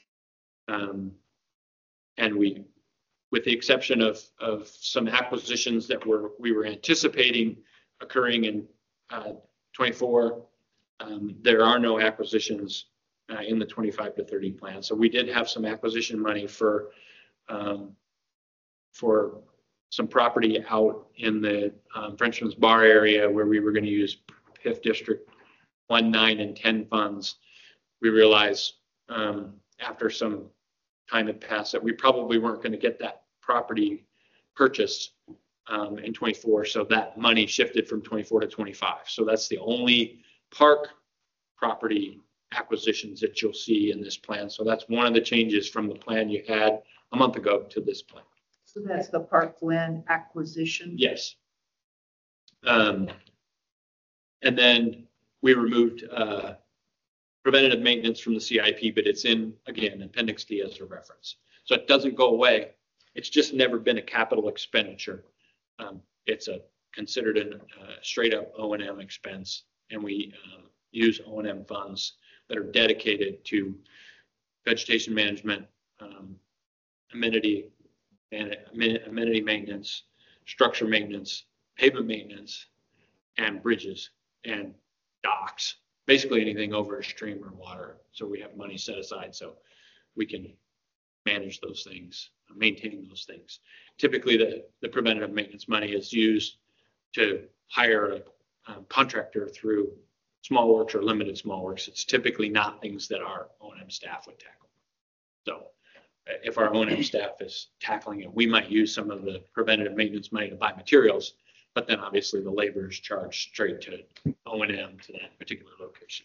S9: Um, and we, with the exception of, of some acquisitions that were we were anticipating occurring in uh, twenty-four, um, there are no acquisitions uh, in the twenty-five to thirty plan. So we did have some acquisition money for um, for some property out in the um, Frenchman's Bar area where we were going to use P I F District one, nine, and ten funds. We realized um, after some time had passed that we probably weren't going to get that property purchased um, in twenty-four. So that money shifted from twenty-four to twenty-five. So that's the only park property acquisitions that you'll see in this plan. So that's one of the changes from the plan you had a month ago to this plan.
S10: So that's the parkland acquisition?
S9: Yes. Um, and then we removed uh, preventative maintenance from the C I P, but it's in, again, Appendix D as a reference. So it doesn't go away. It's just never been a capital expenditure. Um, it's a considered a uh, straight up O and M expense, and we uh, use O and M funds that are dedicated to vegetation management, um, amenity and amenity maintenance, structure maintenance, pavement maintenance, and bridges and docks, basically anything over a stream or water. So we have money set aside so we can manage those things, maintain those things. Typically, the, the preventative maintenance money is used to hire a um, contractor through small works or limited small works. It's typically not things that our O and M staff would tackle. So if our O and M staff is tackling it, we might use some of the preventative maintenance money to buy materials, but then obviously the labor is charged straight to O and M to that particular location.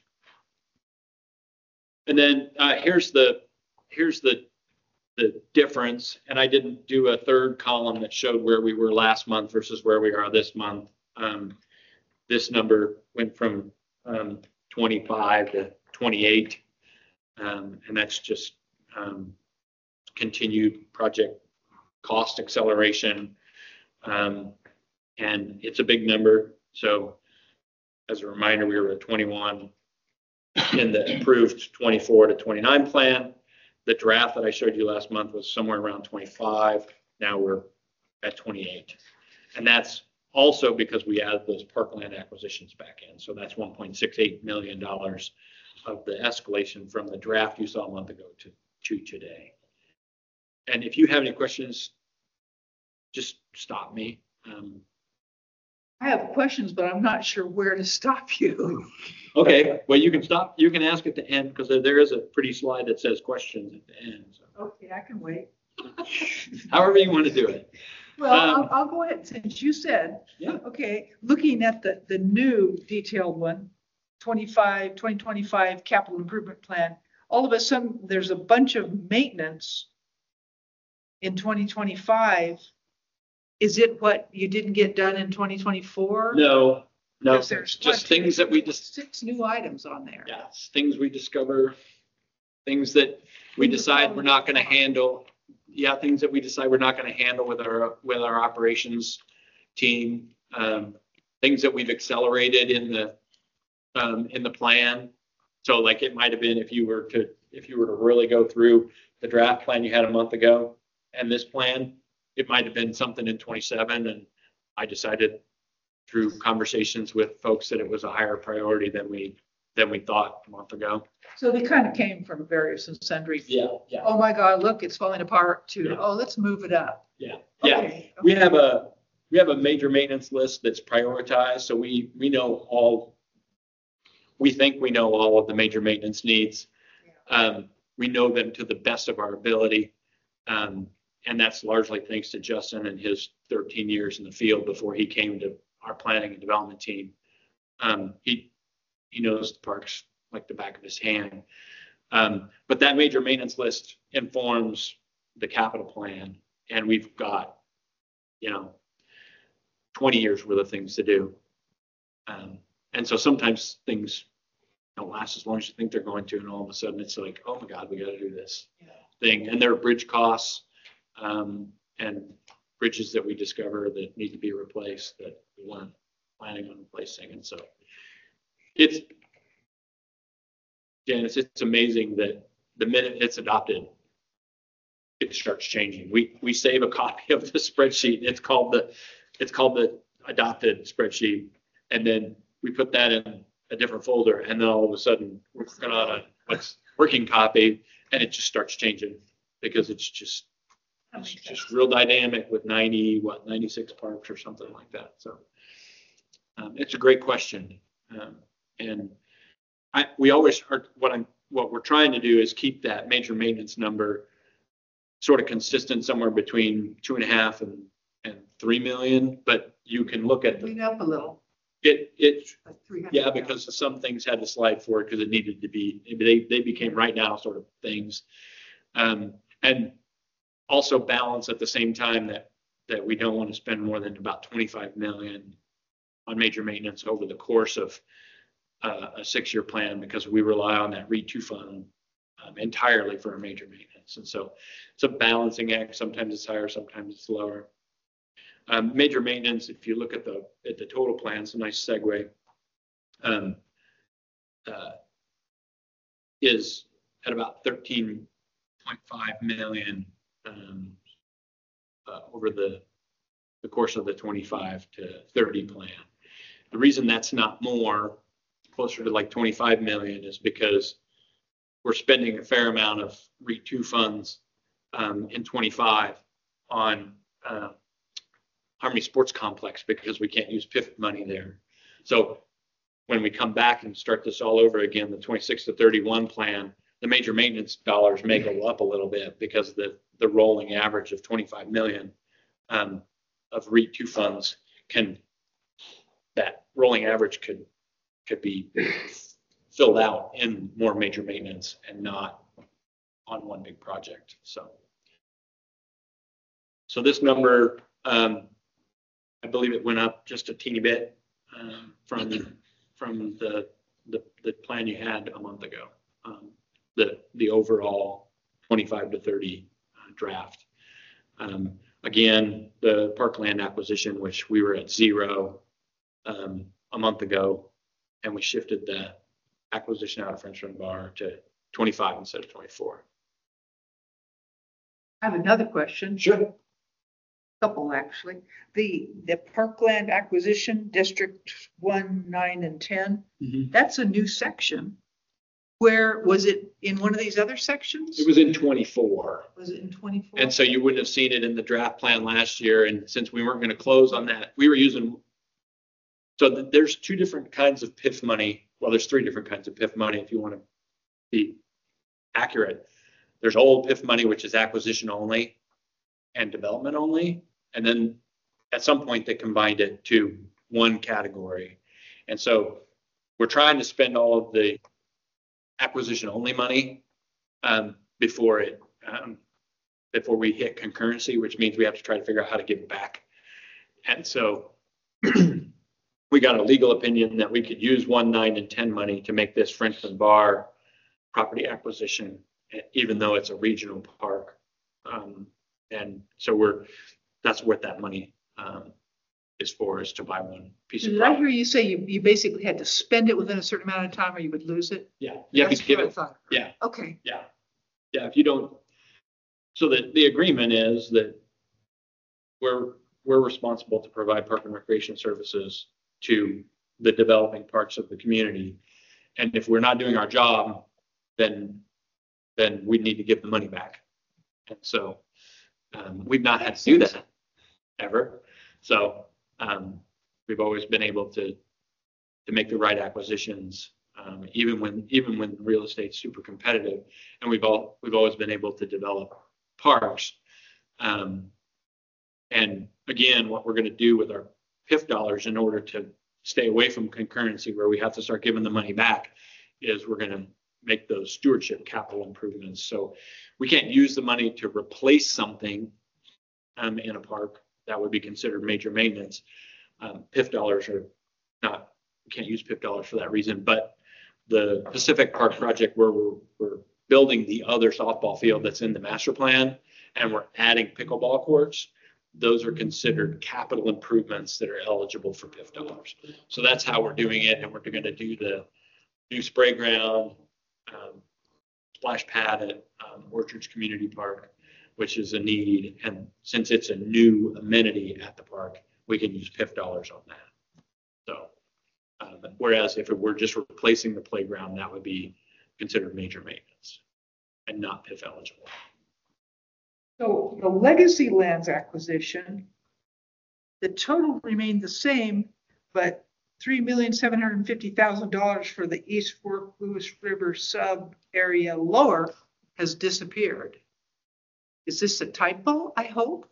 S9: And then uh, here's the here's the the difference. And I didn't do a third column that showed where we were last month versus where we are this month. Um, this number went from um, twenty-five to twenty-eight, um, and that's just um, continued project cost acceleration. Um, and it's a big number. So as a reminder, we were at twenty-one in the approved twenty-four to twenty-nine plan. The draft that I showed you last month was somewhere around twenty-five. Now we're at twenty-eight. And that's also because we added those parkland acquisitions back in. So that's one point six eight million dollars of the escalation from the draft you saw a month ago to, to today. And if you have any questions, just stop me. Um,
S10: I have questions, but I'm not sure where to stop you.
S9: okay, well, you can stop. You can ask at the end because there is a pretty slide that says questions at the end. So.
S10: Okay, I can wait.
S9: However you want to do it.
S10: Well,
S9: um,
S10: I'll, I'll go ahead since you said,
S9: yeah.
S10: Okay, looking at the, the new detailed one, twenty-five, twenty twenty-five capital improvement plan, all of a sudden there's a bunch of maintenance in twenty twenty-five. Is it what you didn't get done in twenty twenty-four?
S9: No, no,
S10: Because there's
S9: just
S10: what,
S9: things that we just,
S10: six new items on there.
S9: yes, things we discover, things that we decide we're not going to handle. Yeah, things that we decide we're not going to handle with our with our operations team. um, things that we've accelerated in the, um, in the plan. So like it might have been if you were to, if you were to really go through the draft plan you had a month ago and this plan, it might have been something in twenty-seven. And I decided through conversations with folks that it was a higher priority than we, than we thought a month ago.
S10: So they kind of came from various and sundry.
S9: Yeah, yeah.
S10: Oh my God, look, it's falling apart to,
S9: Yeah.
S10: oh, let's move it up.
S9: Yeah, yeah.
S10: Okay,
S9: We
S10: okay.
S9: have a, we have a major maintenance list that's prioritized, so we, we know all, we think we know all of the major maintenance needs. Um, we know them to the best of our ability. Um, and that's largely thanks to Justin and his thirteen years in the field before he came to our planning and development team. Um, he, he knows the parks like the back of his hand. Um, but that major maintenance list informs the capital plan, and we've got, you know, twenty years worth of things to do. Um, and so sometimes things don't last as long as you think they're going to, and all of a sudden it's like, oh my God, we got to do this
S10: Yeah.
S9: thing. And there are bridge costs um, and bridges that we discover that need to be replaced that we weren't planning on replacing. And so it's, Janice, it's amazing that the minute it's adopted, it starts changing. We we save a copy of the spreadsheet. It's called the it's called the adopted spreadsheet, and then we put that in a different folder, and then all of a sudden we're working on a what's working copy, and it just starts changing because it's just it's just real dynamic with ninety what ninety-six parks or something like that. So um, it's a great question, um, and I we always are what I'm what we're trying to do is keep that major maintenance number sort of consistent somewhere between two and a half and, and three million, but you can look at the,
S10: Clean up a little.
S9: it, it,
S10: like three hundred
S9: yeah, because some things had to slide forward because it needed to be, they, they became right now sort of things. Um, and also balance at the same time that, that we don't want to spend more than about twenty-five million on major maintenance over the course of uh, a six-year plan, because we rely on that REIT two fund um, entirely for our major maintenance. And so it's a balancing act. Sometimes it's higher, sometimes it's lower. Um, major maintenance, if you look at the at the total plan, it's a nice segue, um, uh, is at about thirteen point five million um, uh, over the the course of the twenty-five to thirty plan. The reason that's not more, closer to like twenty-five million, is because we're spending a fair amount of REIT two funds um, in twenty-five on uh, Harmony Sports Complex because we can't use P I F money there. So when we come back and start this all over again, the twenty-six to thirty-one plan, the major maintenance dollars may go up a little bit because the the rolling average of twenty-five million um, of REIT two funds can, that rolling average could could be filled out in more major maintenance and not on one big project. So, so this number, um, I believe it went up just a teeny bit um, from from the, the the plan you had a month ago. Um, the the overall twenty-five to thirty uh, draft. Um, again, the parkland acquisition, which we were at zero um, a month ago, and we shifted the acquisition out of French Run Bar to twenty-five instead of twenty-four.
S10: I have another question.
S9: Sure.
S10: Couple, actually. The, the Parkland Acquisition District one, nine, and ten,
S9: Mm-hmm.
S10: that's a new section. Where, was it in one of these other sections?
S9: It was in twenty-four.
S10: Was it in twenty-four?
S9: And so you wouldn't have seen it in the draft plan last year. And since we weren't going to close on that, we were using, so th- there's two different kinds of P I F money. Well, there's three different kinds of P I F money if you want to be accurate. There's old P I F money, which is acquisition only and development only. And then at some point they combined it to one category. And so we're trying to spend all of the acquisition only money um, before it um, before we hit concurrency, which means we have to try to figure out how to give it back. And so we got a legal opinion that we could use one, nine, and ten money to make this Frenchman Bar property acquisition, even though it's a regional park. Um, and so we're that's what that money um, is for, is to buy one piece of
S10: Did I
S9: property.
S10: hear you say you, you basically had to spend it within a certain amount of time or you would lose it?
S9: Yeah, you have
S10: That's
S9: to give
S10: what I
S9: it,
S10: thought.
S9: yeah,
S10: Okay,
S9: yeah. Yeah, if you don't, so the, the agreement is that we're, we're responsible to provide park and recreation services to the developing parts of the community. And if we're not doing our job, then, then we need to give the money back. And so, um, we've not had to do that ever. So, um, we've always been able to, to make the right acquisitions, um, even when, even when real estate's super competitive. And we've all, we've always been able to develop parks. Um, and again, what we're going to do with our P I F dollars in order to stay away from concurrency where we have to start giving the money back is we're going to make those stewardship capital improvements. So we can't use the money to replace something um, in a park that would be considered major maintenance. Um, P I F dollars are not, we can't use P I F dollars for that reason, but the Pacific Park project where we're, we're building the other softball field that's in the master plan and we're adding pickleball courts, those are considered capital improvements that are eligible for P I F dollars. So that's how we're doing it. And we're going to do the new spray ground, um, splash pad at um, Orchards Community Park, which is a need. And since it's a new amenity at the park, we can use P I F dollars on that. So, um, whereas if it were just replacing the playground, that would be considered major maintenance and not P I F eligible.
S10: so the legacy lands acquisition, the total remained the same, but three million seven hundred and fifty thousand dollars for the East Fork Lewis River sub area lower has disappeared. Is this a typo, I hope?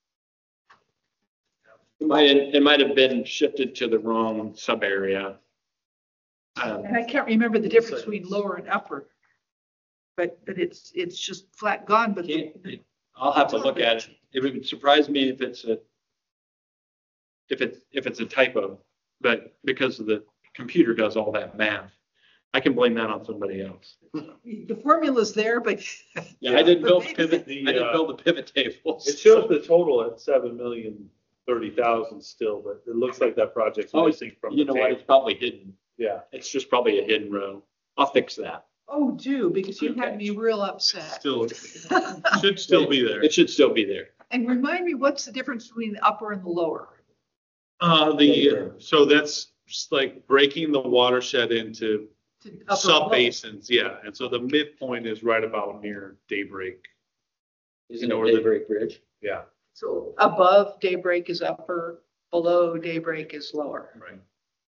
S9: It might, it might have been shifted to the wrong sub area. Um,
S10: And I can't remember the difference between lower and upper. But, but it's, it's just flat gone, but the-
S9: Can't- I'll have to look at it. It would surprise me if it's a, if it's, if it's a typo, but because of the computer does all that math, I can blame that on somebody else.
S10: the formula's there, but.
S9: Yeah, I didn't build the
S10: But
S9: pivot,
S12: the,
S9: I didn't
S12: uh,
S9: build the pivot tables.
S12: It shows the total at seven million thirty thousand still, but it looks like that project's
S9: Oh,
S12: missing from the
S9: You know what,
S12: table.
S9: it's probably hidden.
S12: Yeah,
S9: It's just probably a hidden row. I'll fix that.
S10: Oh, do, because you had
S9: Okay.
S10: me real upset.
S12: still, should still be there.
S9: It should still be there.
S10: And remind me, what's the difference between the upper and the lower?
S12: Uh, the, so that's just like breaking the watershed into
S10: To upper and lower?
S12: sub basins, yeah, and so the midpoint is right about near Daybreak,
S9: Isn't
S12: it
S9: it Daybreak Bridge?
S12: yeah,
S10: So above daybreak is upper, below daybreak is lower.
S12: right.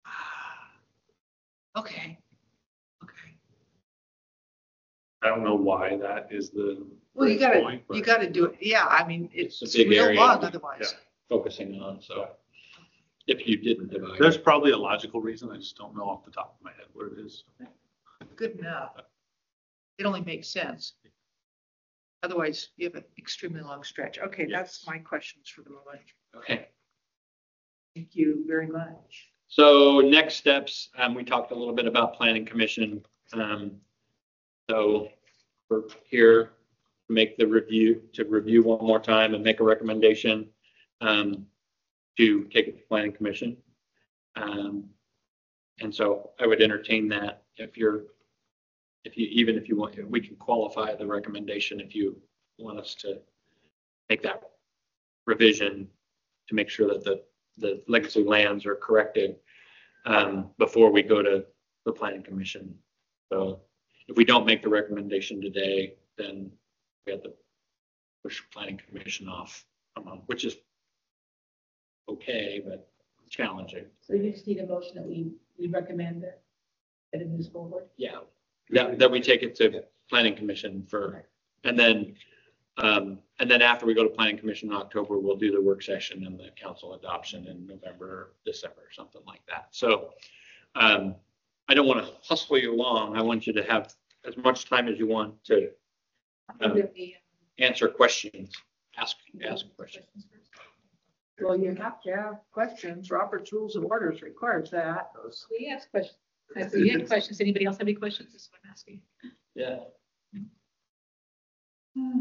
S10: Okay. Okay.
S12: I don't know why that is the.
S10: Well, you
S12: right
S10: gotta,
S12: point, but-
S10: you gotta do it. Yeah, I mean, it's
S9: It's a big
S10: real
S9: area.
S10: long otherwise.
S9: Focusing on, so if you didn't divide.
S12: There's probably a logical reason, I just don't know off the top of my head what it is.
S10: Good enough. It only makes sense. Otherwise, you have an extremely long stretch. Okay, that's my questions for the moment.
S9: Okay.
S10: Thank you very much.
S9: So next steps, um, we talked a little bit about planning commission. Um, so we're here to make the review, to review one more time and make a recommendation, um, to take it to planning commission. Um, and so I would entertain that if you're, if you, even if you want, we can qualify the recommendation if you want us to make that revision to make sure that the the legacy lands are corrected um, before we go to the planning commission. So if we don't make the recommendation today, then we have to push planning commission off, um, which is okay, but challenging.
S2: So you just need a motion that we, we recommend that, that it moves forward.
S9: Yeah, that, that we take it to planning commission for, and then, um, and then after we go to planning commission in October, we'll do the work session and the council adoption in November, December, something like that. So, um, I don't want to hustle you along. I want you to have as much time as you want to um, answer questions, ask, ask questions.
S10: Well, you have to have questions. Robert's Rules of Orders requires that.
S2: We ask questions. I see you have questions. Anybody else have any questions? This is what I'm asking.
S9: Yeah.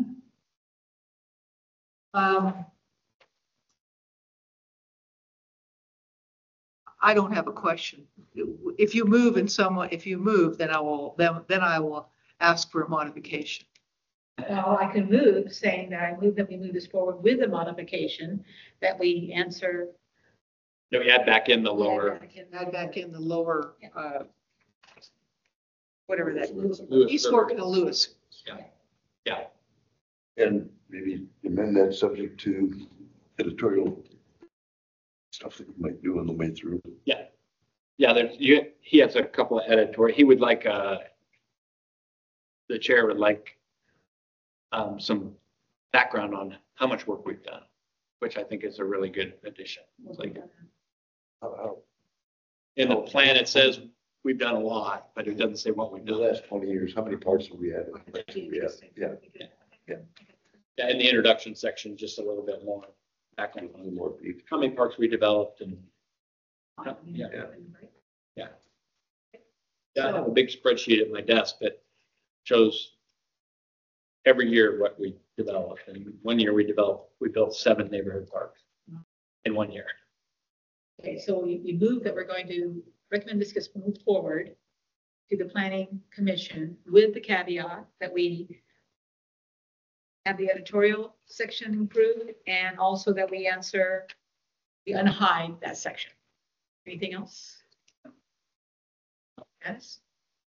S10: Um, I don't have a question. If you move and someone, if you move, then I will, then, then I will ask for a modification.
S2: Well, I can move, saying that I move that we move this forward with a modification, that we answer.
S9: Then we add back in the lower.
S10: Add back in the lower, uh, whatever that is.
S9: Lewis
S10: East
S9: River.
S10: Fork and Lewis.
S9: Yeah. Yeah.
S1: And maybe amend that subject to editorial stuff that we might do on the way through.
S9: Yeah. Yeah, there's, you, he has a couple of editorial, he would like, uh, the chair would like, um, some background on how much work we've done, which I think is a really good addition. It's like,
S1: How- how-
S9: in the plan, it says we've done a lot, but it doesn't say what we've
S1: In the
S9: done.
S1: last twenty years, how many parks have we added? We have- Yeah,
S9: Yeah, in the introduction section, just a little bit more background
S1: a
S9: on
S1: little more deep.
S9: how many parks we developed and, yeah. Yeah. Yeah, I have a big spreadsheet at my desk that shows every year what we developed. And one year we developed, we built seven neighborhood parks in one year.
S2: Okay, so we, we move that we're going to recommend this gets moved forward to the planning commission with the caveat that we have the editorial section improved and also that we answer, we unhide that section. Anything else? Yes?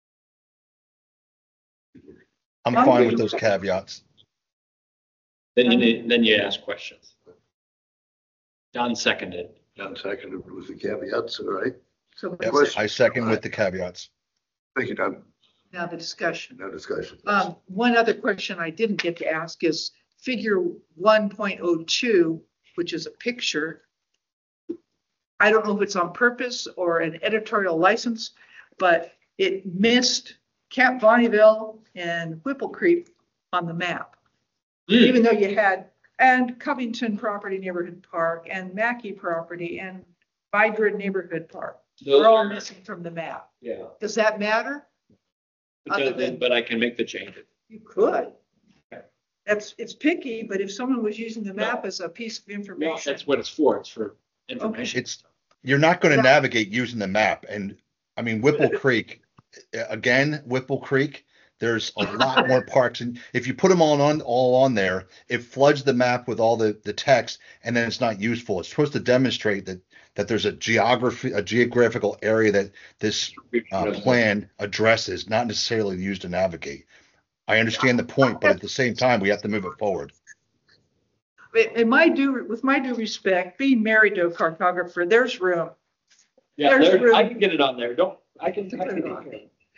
S4: I'm fine with those caveats.
S9: Then you need, then you ask questions. Don seconded.
S1: John seconded with the caveats, all right?
S10: So
S4: Yep,
S1: Question.
S4: I second with the caveats.
S1: Thank you, Don.
S10: now the discussion.
S1: No discussion.
S10: Um, one other question I didn't get to ask is figure one point oh two, which is a picture. I don't know if it's on purpose or an editorial license, but it missed Camp Bonneville and Whipple Creek on the map. Even though you had, and Covington Property Neighborhood Park and Mackey Property and Vidred Neighborhood Park.
S9: Those
S10: They're all
S9: are-
S10: missing from the map.
S9: Yeah.
S10: Does that matter?
S9: But
S10: Other
S9: then-
S10: than-
S9: but I can make the changes.
S10: You could. That's, it's picky, but if someone was using the map as a piece of
S9: No,
S10: information.
S9: that's what it's for. It's for information.
S4: It's, you're not going to navigate using the map. And I mean, Whipple Creek, again, Whipple Creek, there's a lot more parks. And if you put them all on, all on there, it floods the map with all the, the text and then it's not useful. It's supposed to demonstrate that, that there's a geography, a geographical area that this uh, plan addresses, not necessarily used to navigate. I understand the point, but at the same time, we have to move it forward.
S10: In my due, with my due respect, being married to a cartographer, there's room.
S9: Yeah,
S10: There's
S9: there,
S10: room.
S9: I can get it on there. Don't, I can. I can
S10: on.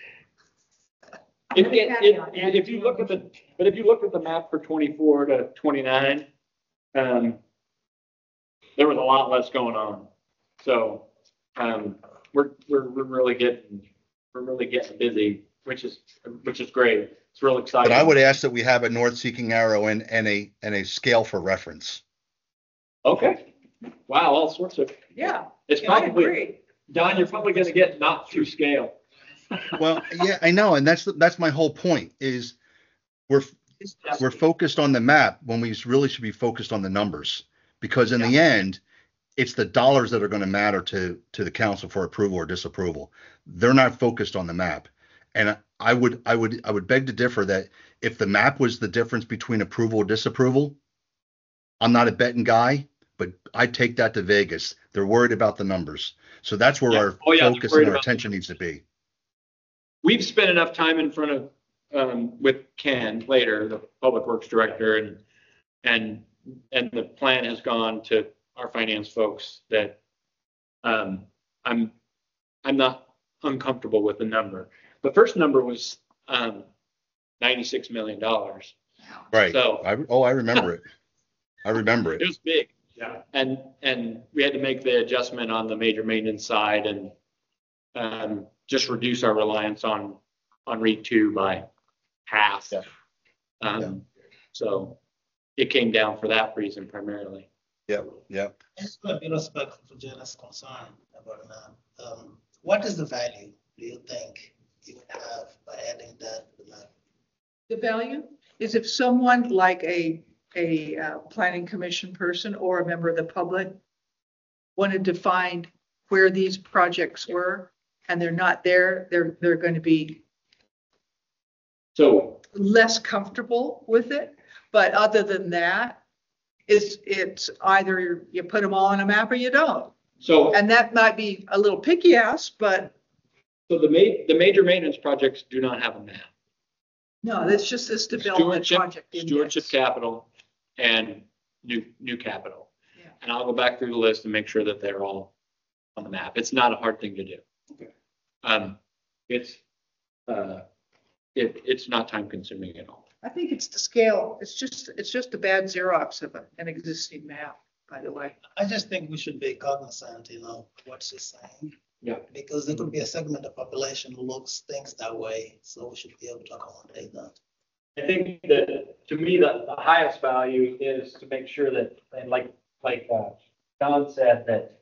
S9: If, if, if, if you look at the, but if you look at the map for twenty-four to twenty-nine, um, there was a lot less going on. So, um, we're, we're, we're really getting, we're really getting busy, which is, which is great. It's real exciting.
S4: But I would ask that we have a north seeking arrow and, and a, and a scale for reference.
S9: Okay. Wow, all sorts of,
S10: Yeah,
S9: it's
S10: I
S9: probably,
S10: agree.
S9: Don, you're probably gonna get not to scale.
S4: Well, yeah, I know. And that's, that's my whole point is we're, we're focused on the map when we really should be focused on the numbers. Because in the end, it's the dollars that are going to matter to, to the council for approval or disapproval. They're not focused on the map. And I would, I would, I would beg to differ that if the map was the difference between approval or disapproval, I'm not a betting guy, but I take that to Vegas. They're worried about the numbers. So that's where
S9: Yeah.
S4: our
S9: Oh, yeah, they're
S4: focus
S9: worried
S4: and our
S9: about the
S4: attention needs to be.
S9: We've spent enough time in front of, um, with Ken later, the Public Works Director, and, and, and the plan has gone to our finance folks that, um, I'm, I'm not uncomfortable with the number. The first number was, um, ninety-six million dollars.
S4: Right.
S9: So-
S4: I, oh, I remember it. I remember
S9: It
S4: it.
S9: was big. Yeah. And, and we had to make the adjustment on the major maintenance side and, um, just reduce our reliance on, on REIT two by half.
S4: Yeah.
S9: Um, so it came down for that reason primarily.
S4: Yep. Yep.
S11: Just to be respectful to Jenna's concern about that, um, what is the value do you think you would have by adding that to the map?
S10: The value is if someone like a, a uh, planning commission person or a member of the public wanted to find where these projects were and they're not there, they're, they're going to be
S9: So,
S10: less comfortable with it. But other than that, it's, it's either you put them all on a map or you don't.
S9: so,
S10: And that might be a little picky ass, but
S9: so the ma- the major maintenance projects do not have a map.
S10: no, it's just this development
S9: Stewardship,
S10: project.
S9: stewardship
S10: index.
S9: capital and new, new capital.
S10: Yeah.
S9: And I'll go back through the list and make sure that they're all on the map. It's not a hard thing to do. Um, it's, uh, it, it's not time consuming at all.
S10: I think it's the scale. It's just, it's just a bad Xerox of a- an existing map, by the way.
S11: I just think we should be cognizant, you know, what she's saying.
S9: Yeah.
S11: Because there could be a segment of population who looks things that way, so we should be able to accommodate that.
S14: I think that, to me, the, the highest value is to make sure that, and like, like, uh, Don said, that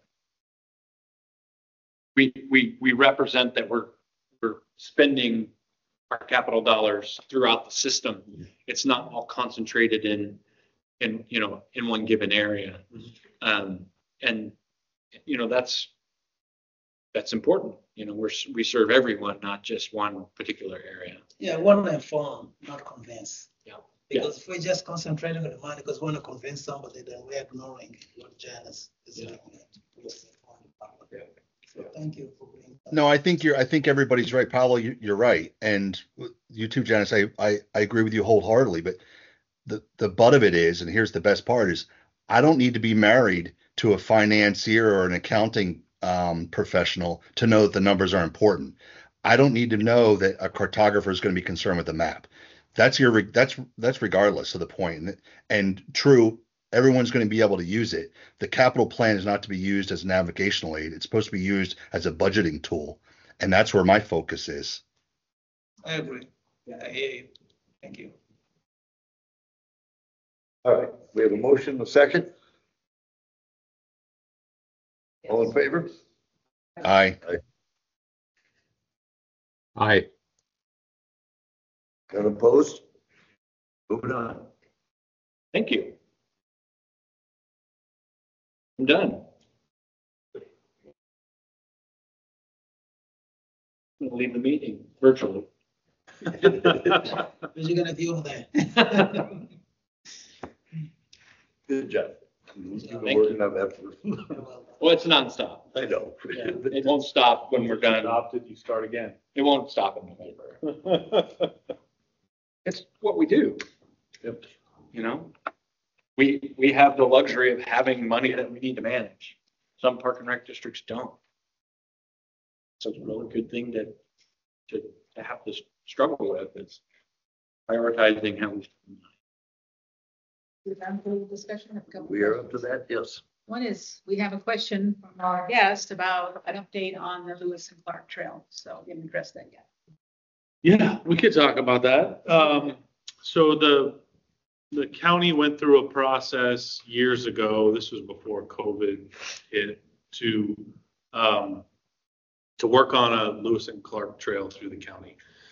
S9: We, we, we represent that we're, we're spending our capital dollars throughout the system. It's not all concentrated in, in, you know, in one given area. Um, and, you know, that's, that's important. You know, we're, we serve everyone, not just one particular area.
S11: Yeah, want to inform, not convince.
S9: Yeah.
S11: Because if we're just concentrating on the money, because we want to convince somebody, then we're ignoring what Janice is
S9: Yeah.
S11: looking at. So thank you for bringing that.
S4: No, I think you're, I think everybody's right. Paolo, you, you're right. And you too, Janice, I, I, I agree with you wholeheartedly, but the, the butt of it is, and here's the best part is I don't need to be married to a financier or an accounting um, professional to know that the numbers are important. I don't need to know that a cartographer is going to be concerned with the map. That's your, that's, that's regardless of the point. And, and true, everyone's going to be able to use it. The capital plan is not to be used as navigational aid. It's supposed to be used as a budgeting tool. And that's where my focus is.
S11: I agree. Yeah, I hear you. Thank you.
S1: All right, we have a motion, a second. All in favor?
S4: Aye.
S13: Aye.
S1: None opposed? Moving on.
S9: Thank you. I'm done. I'm gonna leave the meeting virtually.
S11: What you gonna do over there?
S1: Good job. You've
S9: Thank
S1: been working on that for,
S9: Well, it's nonstop.
S1: I know.
S9: It won't stop when we're done.
S12: Adopted, you start again.
S9: It won't stop in November. It's what we do.
S1: Yep.
S9: You know, we, we have the luxury of having money that we need to manage. Some park and rec districts don't. So it's a really good thing to, to, to have to struggle with. It's prioritizing how we.
S2: We're done for the discussion. Have a couple
S1: We are up
S2: questions.
S1: to that, yes.
S2: One is, we have a question from our guest about an update on the Lewis and Clark Trail. So we haven't addressed that yet.
S12: Yeah, we could talk about that. Um, so the, the county went through a process years ago, this was before COVID hit, to, um, to work on a Lewis and Clark trail through the county.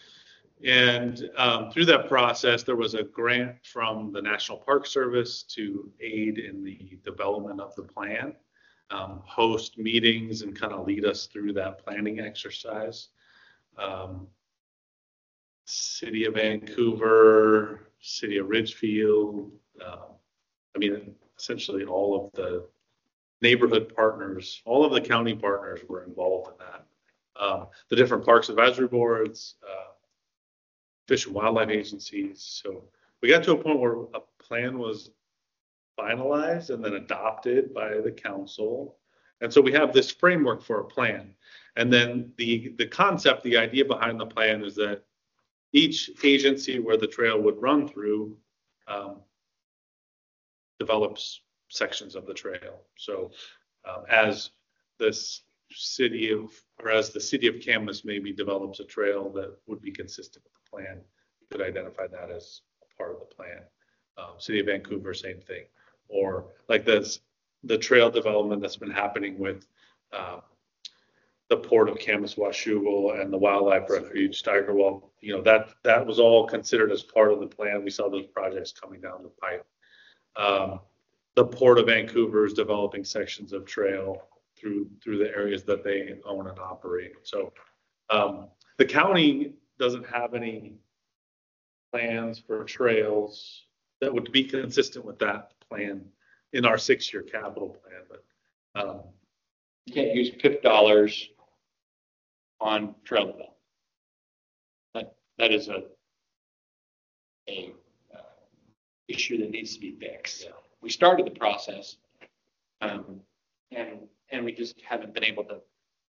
S12: And um, through that process, there was a grant from the National Park Service to aid in the development of the plan, um, host meetings and kind of lead us through that planning exercise. Um, City of Vancouver, City of Ridgefield, uh, I mean, essentially all of the neighborhood partners, all of the county partners were involved in that. Um, the different parks advisory boards, uh, Fish and Wildlife agencies. So we got to a point where a plan was finalized and then adopted by the council. And so we have this framework for a plan. And then the, the concept, the idea behind the plan is that each agency where the trail would run through um, develops sections of the trail. So um, as this city of, or as the city of Camas maybe develops a trail that would be consistent with the plan, you could identify that as a part of the plan. Um, City of Vancouver, same thing. Or like this, the trail development that's been happening with uh, the port of Camas Washougal and the wildlife refuge, Steigerwald, you know, that that was all considered as part of the plan. We saw those projects coming down the pipe. Um, the port of Vancouver is developing sections of trail. through, through the areas that they own and operate. So, um, the county doesn't have any plans for trails that would be consistent with that plan in our six-year capital plan, but, um,
S9: You can't use P I F dollars on trail development. That, that is a, a, uh, issue that needs to be fixed. We started the process, um, and, and we just haven't been able to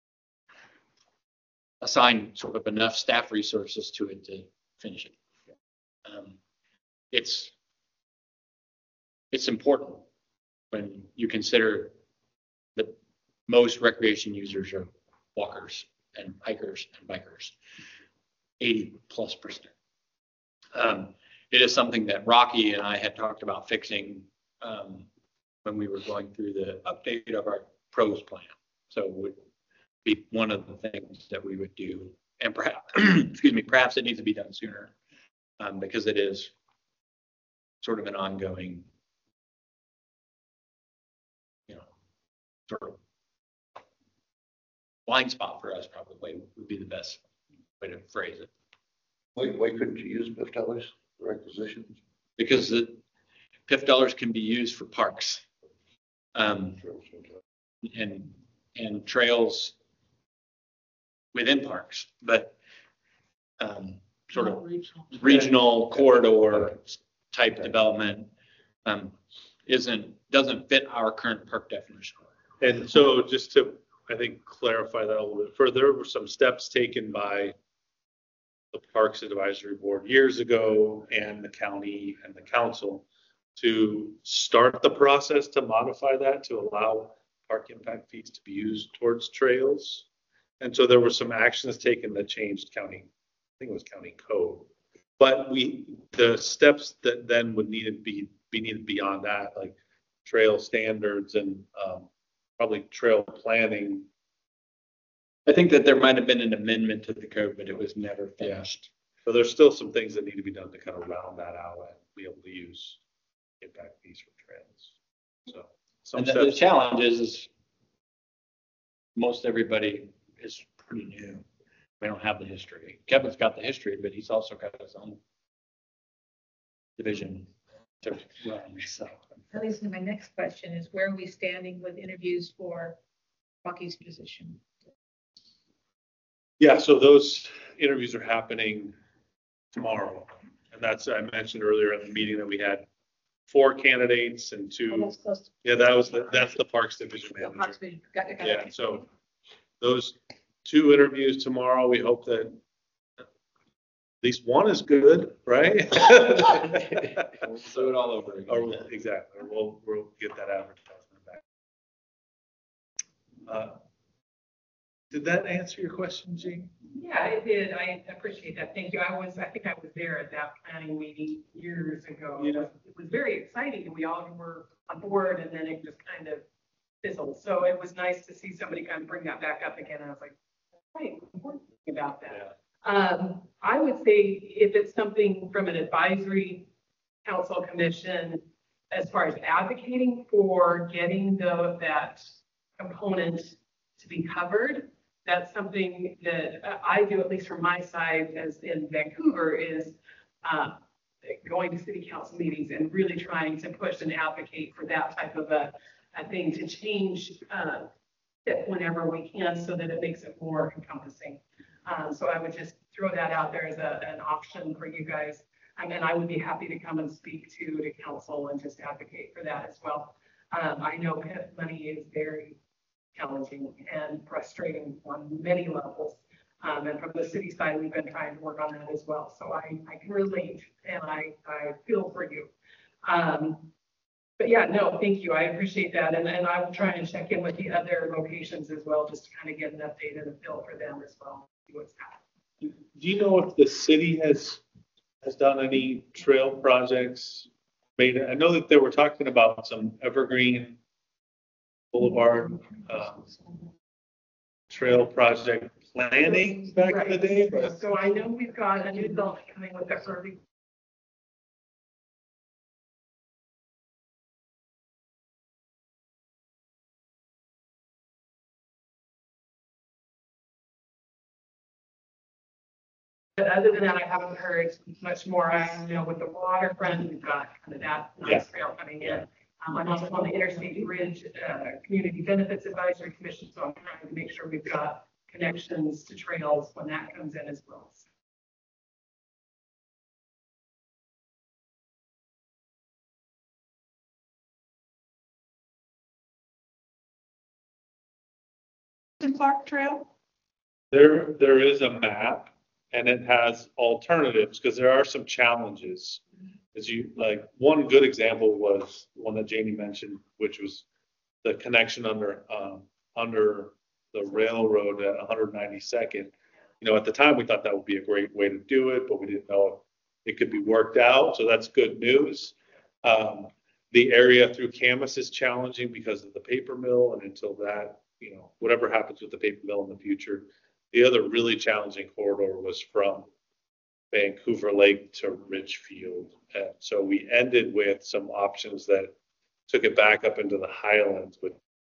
S9: assign sort of enough staff resources to it to finish it. Um, it's, it's important when you consider that most recreation users are walkers and hikers and bikers, eighty plus percent. Um, it is something that Rocky and I had talked about fixing um, when we were going through the update of our pros plan. So it would be one of the things that we would do. And perhaps, excuse me, perhaps it needs to be done sooner um, because it is sort of an ongoing, you know, sort of blind spot for us probably would be the best way to phrase it.
S1: Why, why couldn't you use P I F dollars for acquisitions?
S9: Because the P I F dollars can be used for parks. Um, and, and trails within parks, but um, sort of regional, regional corridor type development um, isn't, doesn't fit our current park definition.
S12: and so just to, I think, clarify that a little bit further, there were some steps taken by the Parks Advisory Board years ago and the county and the council to start the process to modify that, to allow park impact fees to be used towards trails. And so there were some actions taken that changed county, I think it was county code. But we, the steps that then would need to be, be needed beyond that, like trail standards and um, probably trail planning.
S9: I think that there might have been an amendment to the code, but it was never finished.
S12: So there's still some things that need to be done to kind of round that out and be able to use impact fees for trails. So some
S9: And the, the
S12: steps.
S9: challenge is, is most everybody is pretty new. We don't have the history. Kevin's got the history, but he's also got his own division to run. So
S2: That leads to my next question is where are we standing with interviews for Rocky's position?
S12: Yeah, so those interviews are happening tomorrow. And that's, I mentioned earlier in the meeting that we had four candidates and
S2: Oh,
S12: two,
S2: that's close to-
S12: yeah, that was the, that's the Parks Division
S2: Oh,
S12: manager.
S2: Parks Division. Got it, got it.
S12: Yeah, so those two interviews tomorrow, we hope that at least one is good, right?
S9: we'll do it all over again.
S12: Or we'll- exactly, or we'll, we'll get that advertisement back. Uh, Did that answer your question, Jean?
S7: Yeah, it did. I appreciate that. Thank you. I was, I think I was there at that planning meeting years ago. It was, it was very exciting and we all were on board and then it just kind of fizzled. So it was nice to see somebody kind of bring that back up again. I was like, right, important about that. Um, I would say if it's something from an advisory council commission, as far as advocating for getting the, that component to be covered, that's something that I do, at least from my side as in Vancouver, is uh, going to city council meetings and really trying to push and advocate for that type of a, a thing to change uh, it whenever we can so that it makes it more encompassing. Um, so I would just throw that out there as a, an option for you guys. And then I would be happy to come and speak to the council and just advocate for that as well. Um, I know P I F money is very challenging and frustrating on many levels. Um, and from the city side, we've been trying to work on that as well. So I, I can relate and I, I feel for you. Um, but yeah, no, thank you. I appreciate that. And, and I will try and check in with the other locations as well, just to kind of get an update and a feel for them as well. See what's happening.
S12: Do you know if the city has, has done any trail projects? Made, I know that they were talking about some evergreen Boulevard um, trail project planning back in the day. But
S7: So I know we've got a new development coming with the early But other than that, I haven't heard much more. I, you know, with the waterfront, we've got kind of that nice trail coming in. Um, I'm also on the Interstate Bridge uh, Community Benefits Advisory Commission, so I'm trying to make sure we've got connections to trails when that comes in as well.
S10: Clark Trail?
S12: There, there is a map and it has alternatives because there are some challenges. As you, like, one good example was one that Janie mentioned, which was the connection under, um, under the railroad at one hundred ninety-second. You know, at the time, we thought that would be a great way to do it, but we didn't know if it could be worked out. So that's good news. Um, the area through Camas is challenging because of the paper mill, and until that, you know, whatever happens with the paper mill in the future. The other really challenging corridor was from Vancouver Lake to Ridgefield. And so we ended with some options that took it back up into the highlands with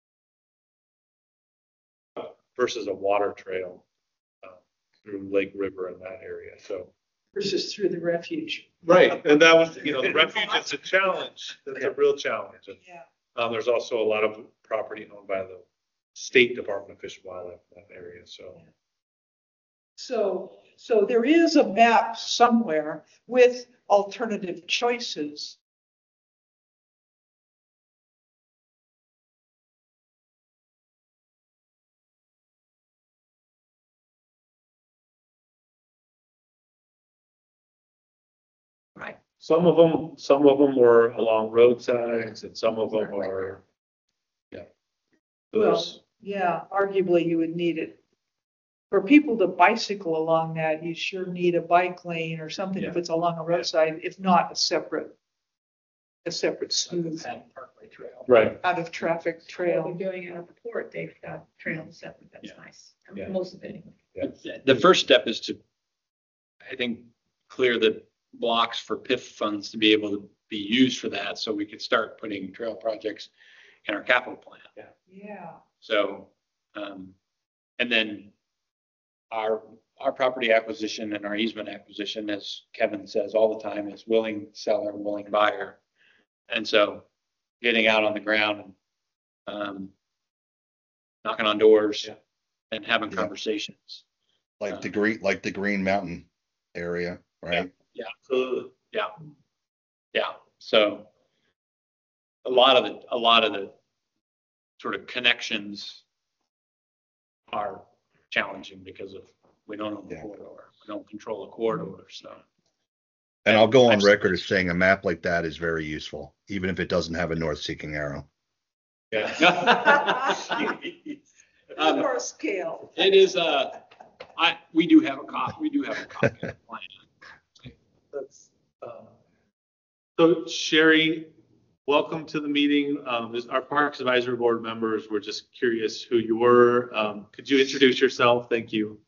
S12: versus a water trail uh, through Lake River in that area. So
S10: Versus through the refuge.
S12: right, and that was, you know, the refuge is a challenge. That's a real challenge. And,
S10: Yeah.
S12: um, there's also a lot of property owned by the State Department of Fish and Wildlife in that area. So.
S10: So, so there is a map somewhere with alternative choices.
S12: Right. Some of them, some of them were along roadsides and some of them are, yeah.
S10: Well,
S12: Those-
S10: yeah, arguably you would need it. For people to bicycle along that, you sure need a bike lane or something if
S12: Yeah.
S10: it's along a roadside, if not a separate, a separate smooth
S14: Parkway Trail.
S12: Right.
S10: out of traffic
S2: What
S10: trail.
S2: we're doing out of the port, they've got trails separate. That's
S9: Yeah.
S2: nice.
S12: Yeah.
S2: Most of it. anyway.
S9: The first step is to, I think, clear the blocks for P I F funds to be able to be used for that, so we could start putting trail projects in our capital plan.
S10: Yeah.
S9: So, um, and then our, our property acquisition and our easement acquisition, as Kevin says all the time, is willing seller, willing buyer. And so getting out on the ground and, um, knocking on doors
S12: Yeah.
S9: and having
S4: Yeah.
S9: conversations.
S4: Like the green, like the Green Mountain area, right?
S9: Yeah, absolutely. Yeah. Yeah. So a lot of the, a lot of the sort of connections are challenging because of, we don't own the
S4: Yeah.
S9: corridor. We don't control the corridor, so.
S4: And I'll go on
S9: I've-
S4: record as saying a map like that is very useful, even if it doesn't have a north-seeking arrow.
S9: Um,
S10: Or a scale.
S9: It is, uh, I, we do have a copy, we do have a copy of the plan.
S12: That's, um, so Sherry, welcome to the meeting. Um, as our Parks Advisory Board members, we're just curious who you were. Um, could you introduce yourself? Thank you.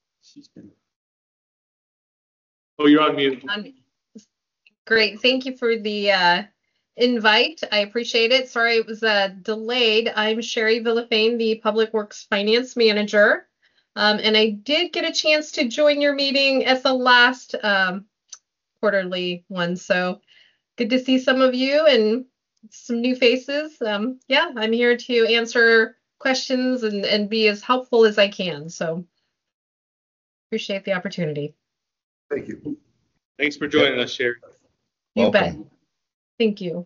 S12: Oh, you're on mute.
S15: Um, Great, thank you for the uh, invite. I appreciate it. Sorry it was uh, delayed. I'm Sherry Villafane, the Public Works Finance Manager. Um, and I did get a chance to join your meeting at the last um, quarterly one. So good to see some of you and some new faces. Um, yeah, I'm here to answer questions and, and be as helpful as I can. So appreciate the opportunity.
S1: Thank you.
S12: Thanks for joining us, Sherry.
S15: You bet.
S4: Welcome.
S15: Thank you.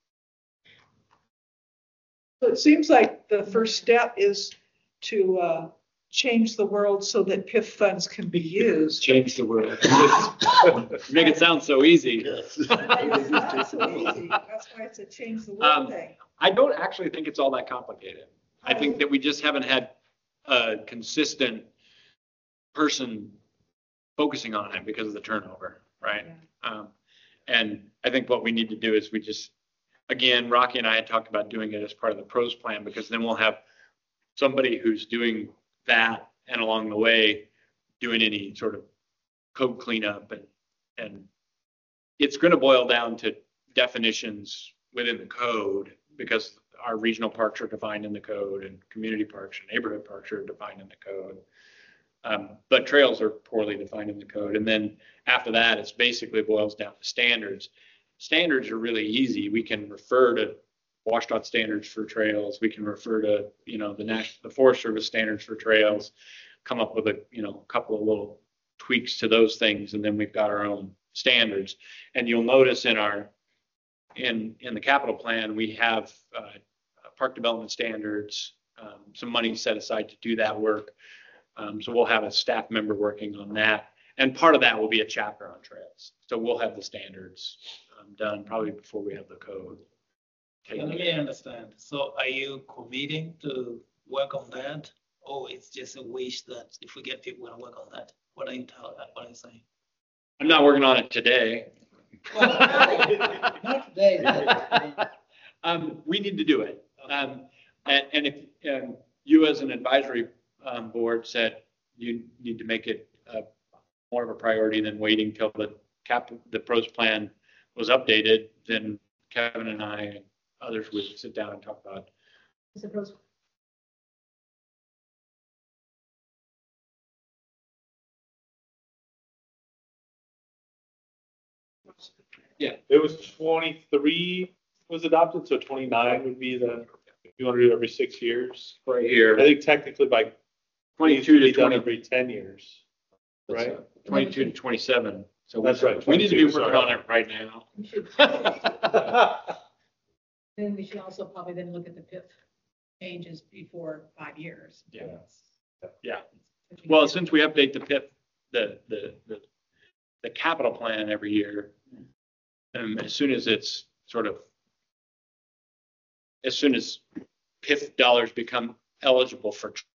S10: So it seems like the first step is to uh, change the world so that P I F funds can be used.
S9: Change the world. Make it sound so easy.
S10: It's not so easy. That's why it's a change the world
S9: Um,
S10: thing.
S9: I don't actually think it's all that complicated. I think that we just haven't had a consistent person focusing on it because of the turnover, right? Um, and I think what we need to do is we just, again, Rocky and I had talked about doing it as part of the pros plan, because then we'll have somebody who's doing that and along the way doing any sort of code cleanup, and and it's going to boil down to definitions within the code, because our regional parks are defined in the code and community parks and neighborhood parks are defined in the code. Um, but trails are poorly defined in the code. And then after that, it's basically boils down to standards. Standards are really easy. We can refer to WashDOT standards for trails. We can refer to, you know, the National, the Forest Service standards for trails, come up with a, you know, a couple of little tweaks to those things. And then we've got our own standards. And you'll notice in our, in, in the capital plan, we have uh, park development standards, um, some money set aside to do that work. Um, so we'll have a staff member working on that. And part of that will be a chapter on trails. So we'll have the standards um, done probably before we have the code.
S11: Okay, let me understand. So are you committing to work on that? Or it's just a wish that if we get people to work on that? What are you telling, what are you saying?
S9: I'm not working on it today.
S11: Not today. but-
S9: um, we need to do it. Um, and, and if um, you as an advisory um, board said you need to make it uh, more of a priority than waiting till the cap, the pros plan was updated, then Kevin and I and others would sit down and talk about.
S2: Is it pros-
S9: Yeah,
S12: It was twenty-three was adopted, so twenty-nine would be the, if you want to do it every six years.
S9: right here.
S12: I think technically by
S9: twenty-two to
S12: be done
S9: twenty,
S12: every ten years, right?
S9: twenty-two to twenty-seven. So we-
S12: That's right,
S9: We need to be
S12: twenty-two,
S9: working
S12: sorry.
S9: on it right now.
S2: we should- Then we should also probably then look at the P I F changes before five years.
S9: Yeah. Yeah. Well, since we update the P I F, the, the, the, the capital plan every year, um, as soon as it's sort of, as soon as P I F dollars become eligible for tr-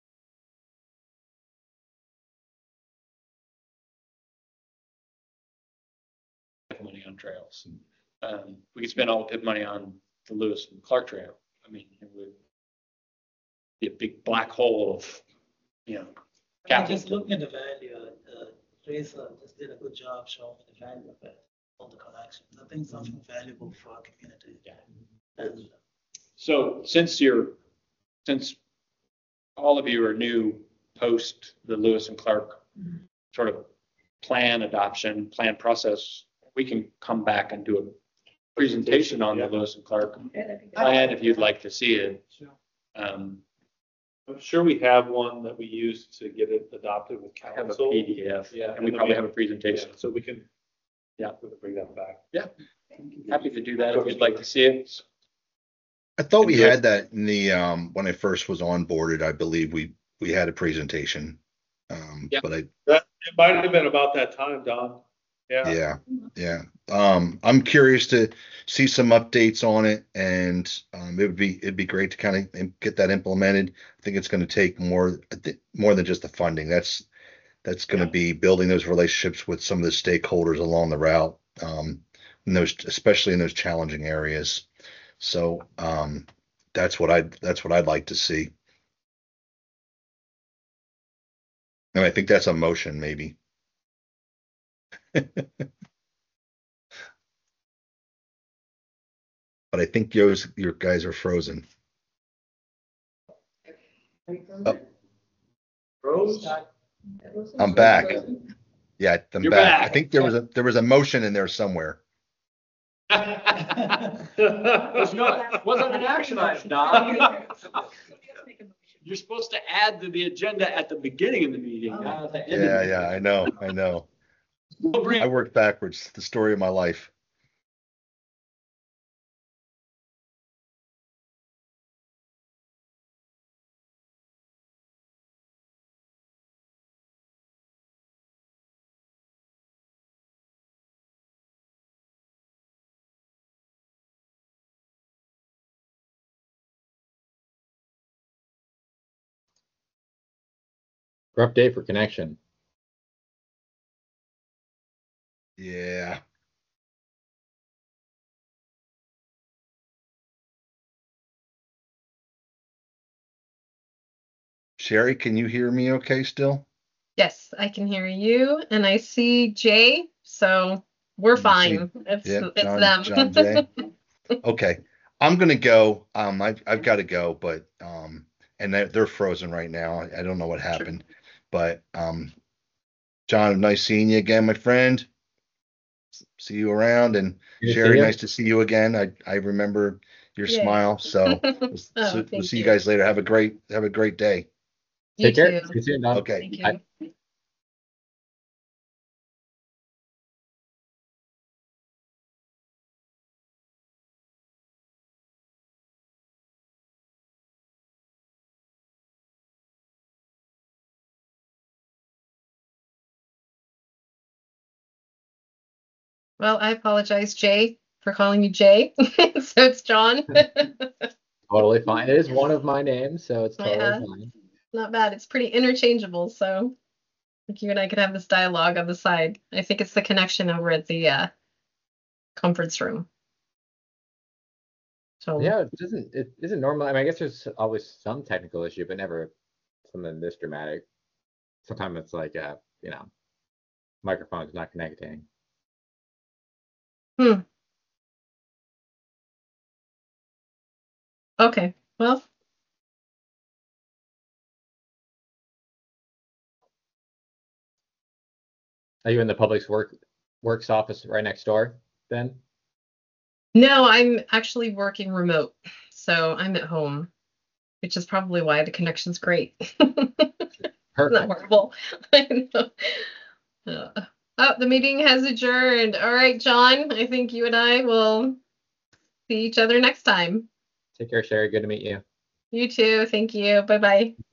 S9: money on trails, um, we could spend all the P I F money on the Lewis and Clark Trail. I mean, it would be a big black hole of, you know,
S11: I'm
S9: capital.
S11: just looking at the value, uh, Teresa just did a good job showing me the value of it, all the connections. I think something valuable for our community. And
S9: So since you're, since all of you are new post the Lewis and Clark sort of plan adoption, plan process, we can come back and do a presentation on the Lewis and Clark plan if you'd like to see it. Um,
S12: I'm sure we have one that we use to get it adopted with
S9: I have a
S12: council.
S9: P D F,
S12: Yeah,
S9: and we
S12: then
S9: probably
S12: we-
S9: have a presentation.
S12: Yeah, So we can.
S9: Yeah.
S12: we can Bring that back.
S9: Yeah, happy to do that if you'd like to see it.
S4: I thought we
S9: And do
S4: had that in the, um, when I first was onboarded, I believe we, we had a presentation. Um,
S9: Yeah.
S4: but I,
S12: That, it might have been about that time, Don. Yeah.
S4: yeah, yeah. Um, I'm curious to see some updates on it, and, um, it would be, it'd be great to kind of get that implemented. I think it's gonna take more, I thi- more than just the funding. That's, that's gonna
S12: Yeah.
S4: be building those relationships with some of the stakeholders along the route, um, in those, especially in those challenging areas. So, um, that's what I, that's what I'd like to see. And I think that's a motion, maybe. But I think yours, your guys are frozen. Oh,
S12: Rose?
S4: I'm back. Yeah, I'm
S9: You're
S4: back. I
S9: back.
S4: think there was a, there was a motion in there somewhere.
S9: Was not, wasn't an action item, Don. You're supposed to add to the agenda at the beginning of the meeting, not at the end of the
S4: Yeah,
S9: meeting.
S4: yeah, I know, I know.
S9: We'll bring-
S4: I worked backwards. The story of my life.
S13: Rough day for connection.
S4: Yeah. Sherry, can you hear me okay still?
S15: Yes, I can hear you and I see Jay, so we're
S4: You see-
S15: fine. It's,
S4: Yeah,
S15: it's
S4: John-
S15: them.
S4: John Jay. Okay, I'm gonna go. Um, I've, I've got to go, but, um, and they're, they're frozen right now. I I don't know what happened. But, um, John, nice seeing you again, my friend. See you around, and
S13: Good to see
S4: Sherry,
S13: you.
S4: nice to see you again. I, I remember your
S15: Yay.
S4: smile. So
S15: Oh,
S4: we'll, so we'll
S15: thank
S4: see you
S15: you.
S4: guys later. Have a great, have a great day.
S15: You
S13: Take care.
S15: too.
S13: See you soon, Don.
S4: Okay.
S15: Thank
S13: Bye.
S15: you. Well, I apologize, Jay, for calling you Jay. So it's John.
S13: Totally fine. It is one of my names, so it's totally
S15: Yeah.
S13: fine.
S15: Not bad. It's pretty interchangeable, so I think you and I could have this dialogue on the side. I think it's the connection over at the uh, conference room. So
S13: Yeah, it doesn't, it isn't normal. I mean, I guess there's always some technical issue, but never something this dramatic. Sometimes it's like, uh, you know, microphone's not connecting.
S15: Hmm. Okay. Well,
S13: Are you in the public's work works office right next door then?
S15: no, I'm actually working remote, so I'm at home, which is probably why the connection's great. Not
S13: Perfect.
S15: horrible. I know. Uh, oh, the meeting has adjourned. All right, John, I think you and I will see each other next time.
S13: Take care, Sherry. Good to meet you.
S15: You too. Thank you. Bye bye.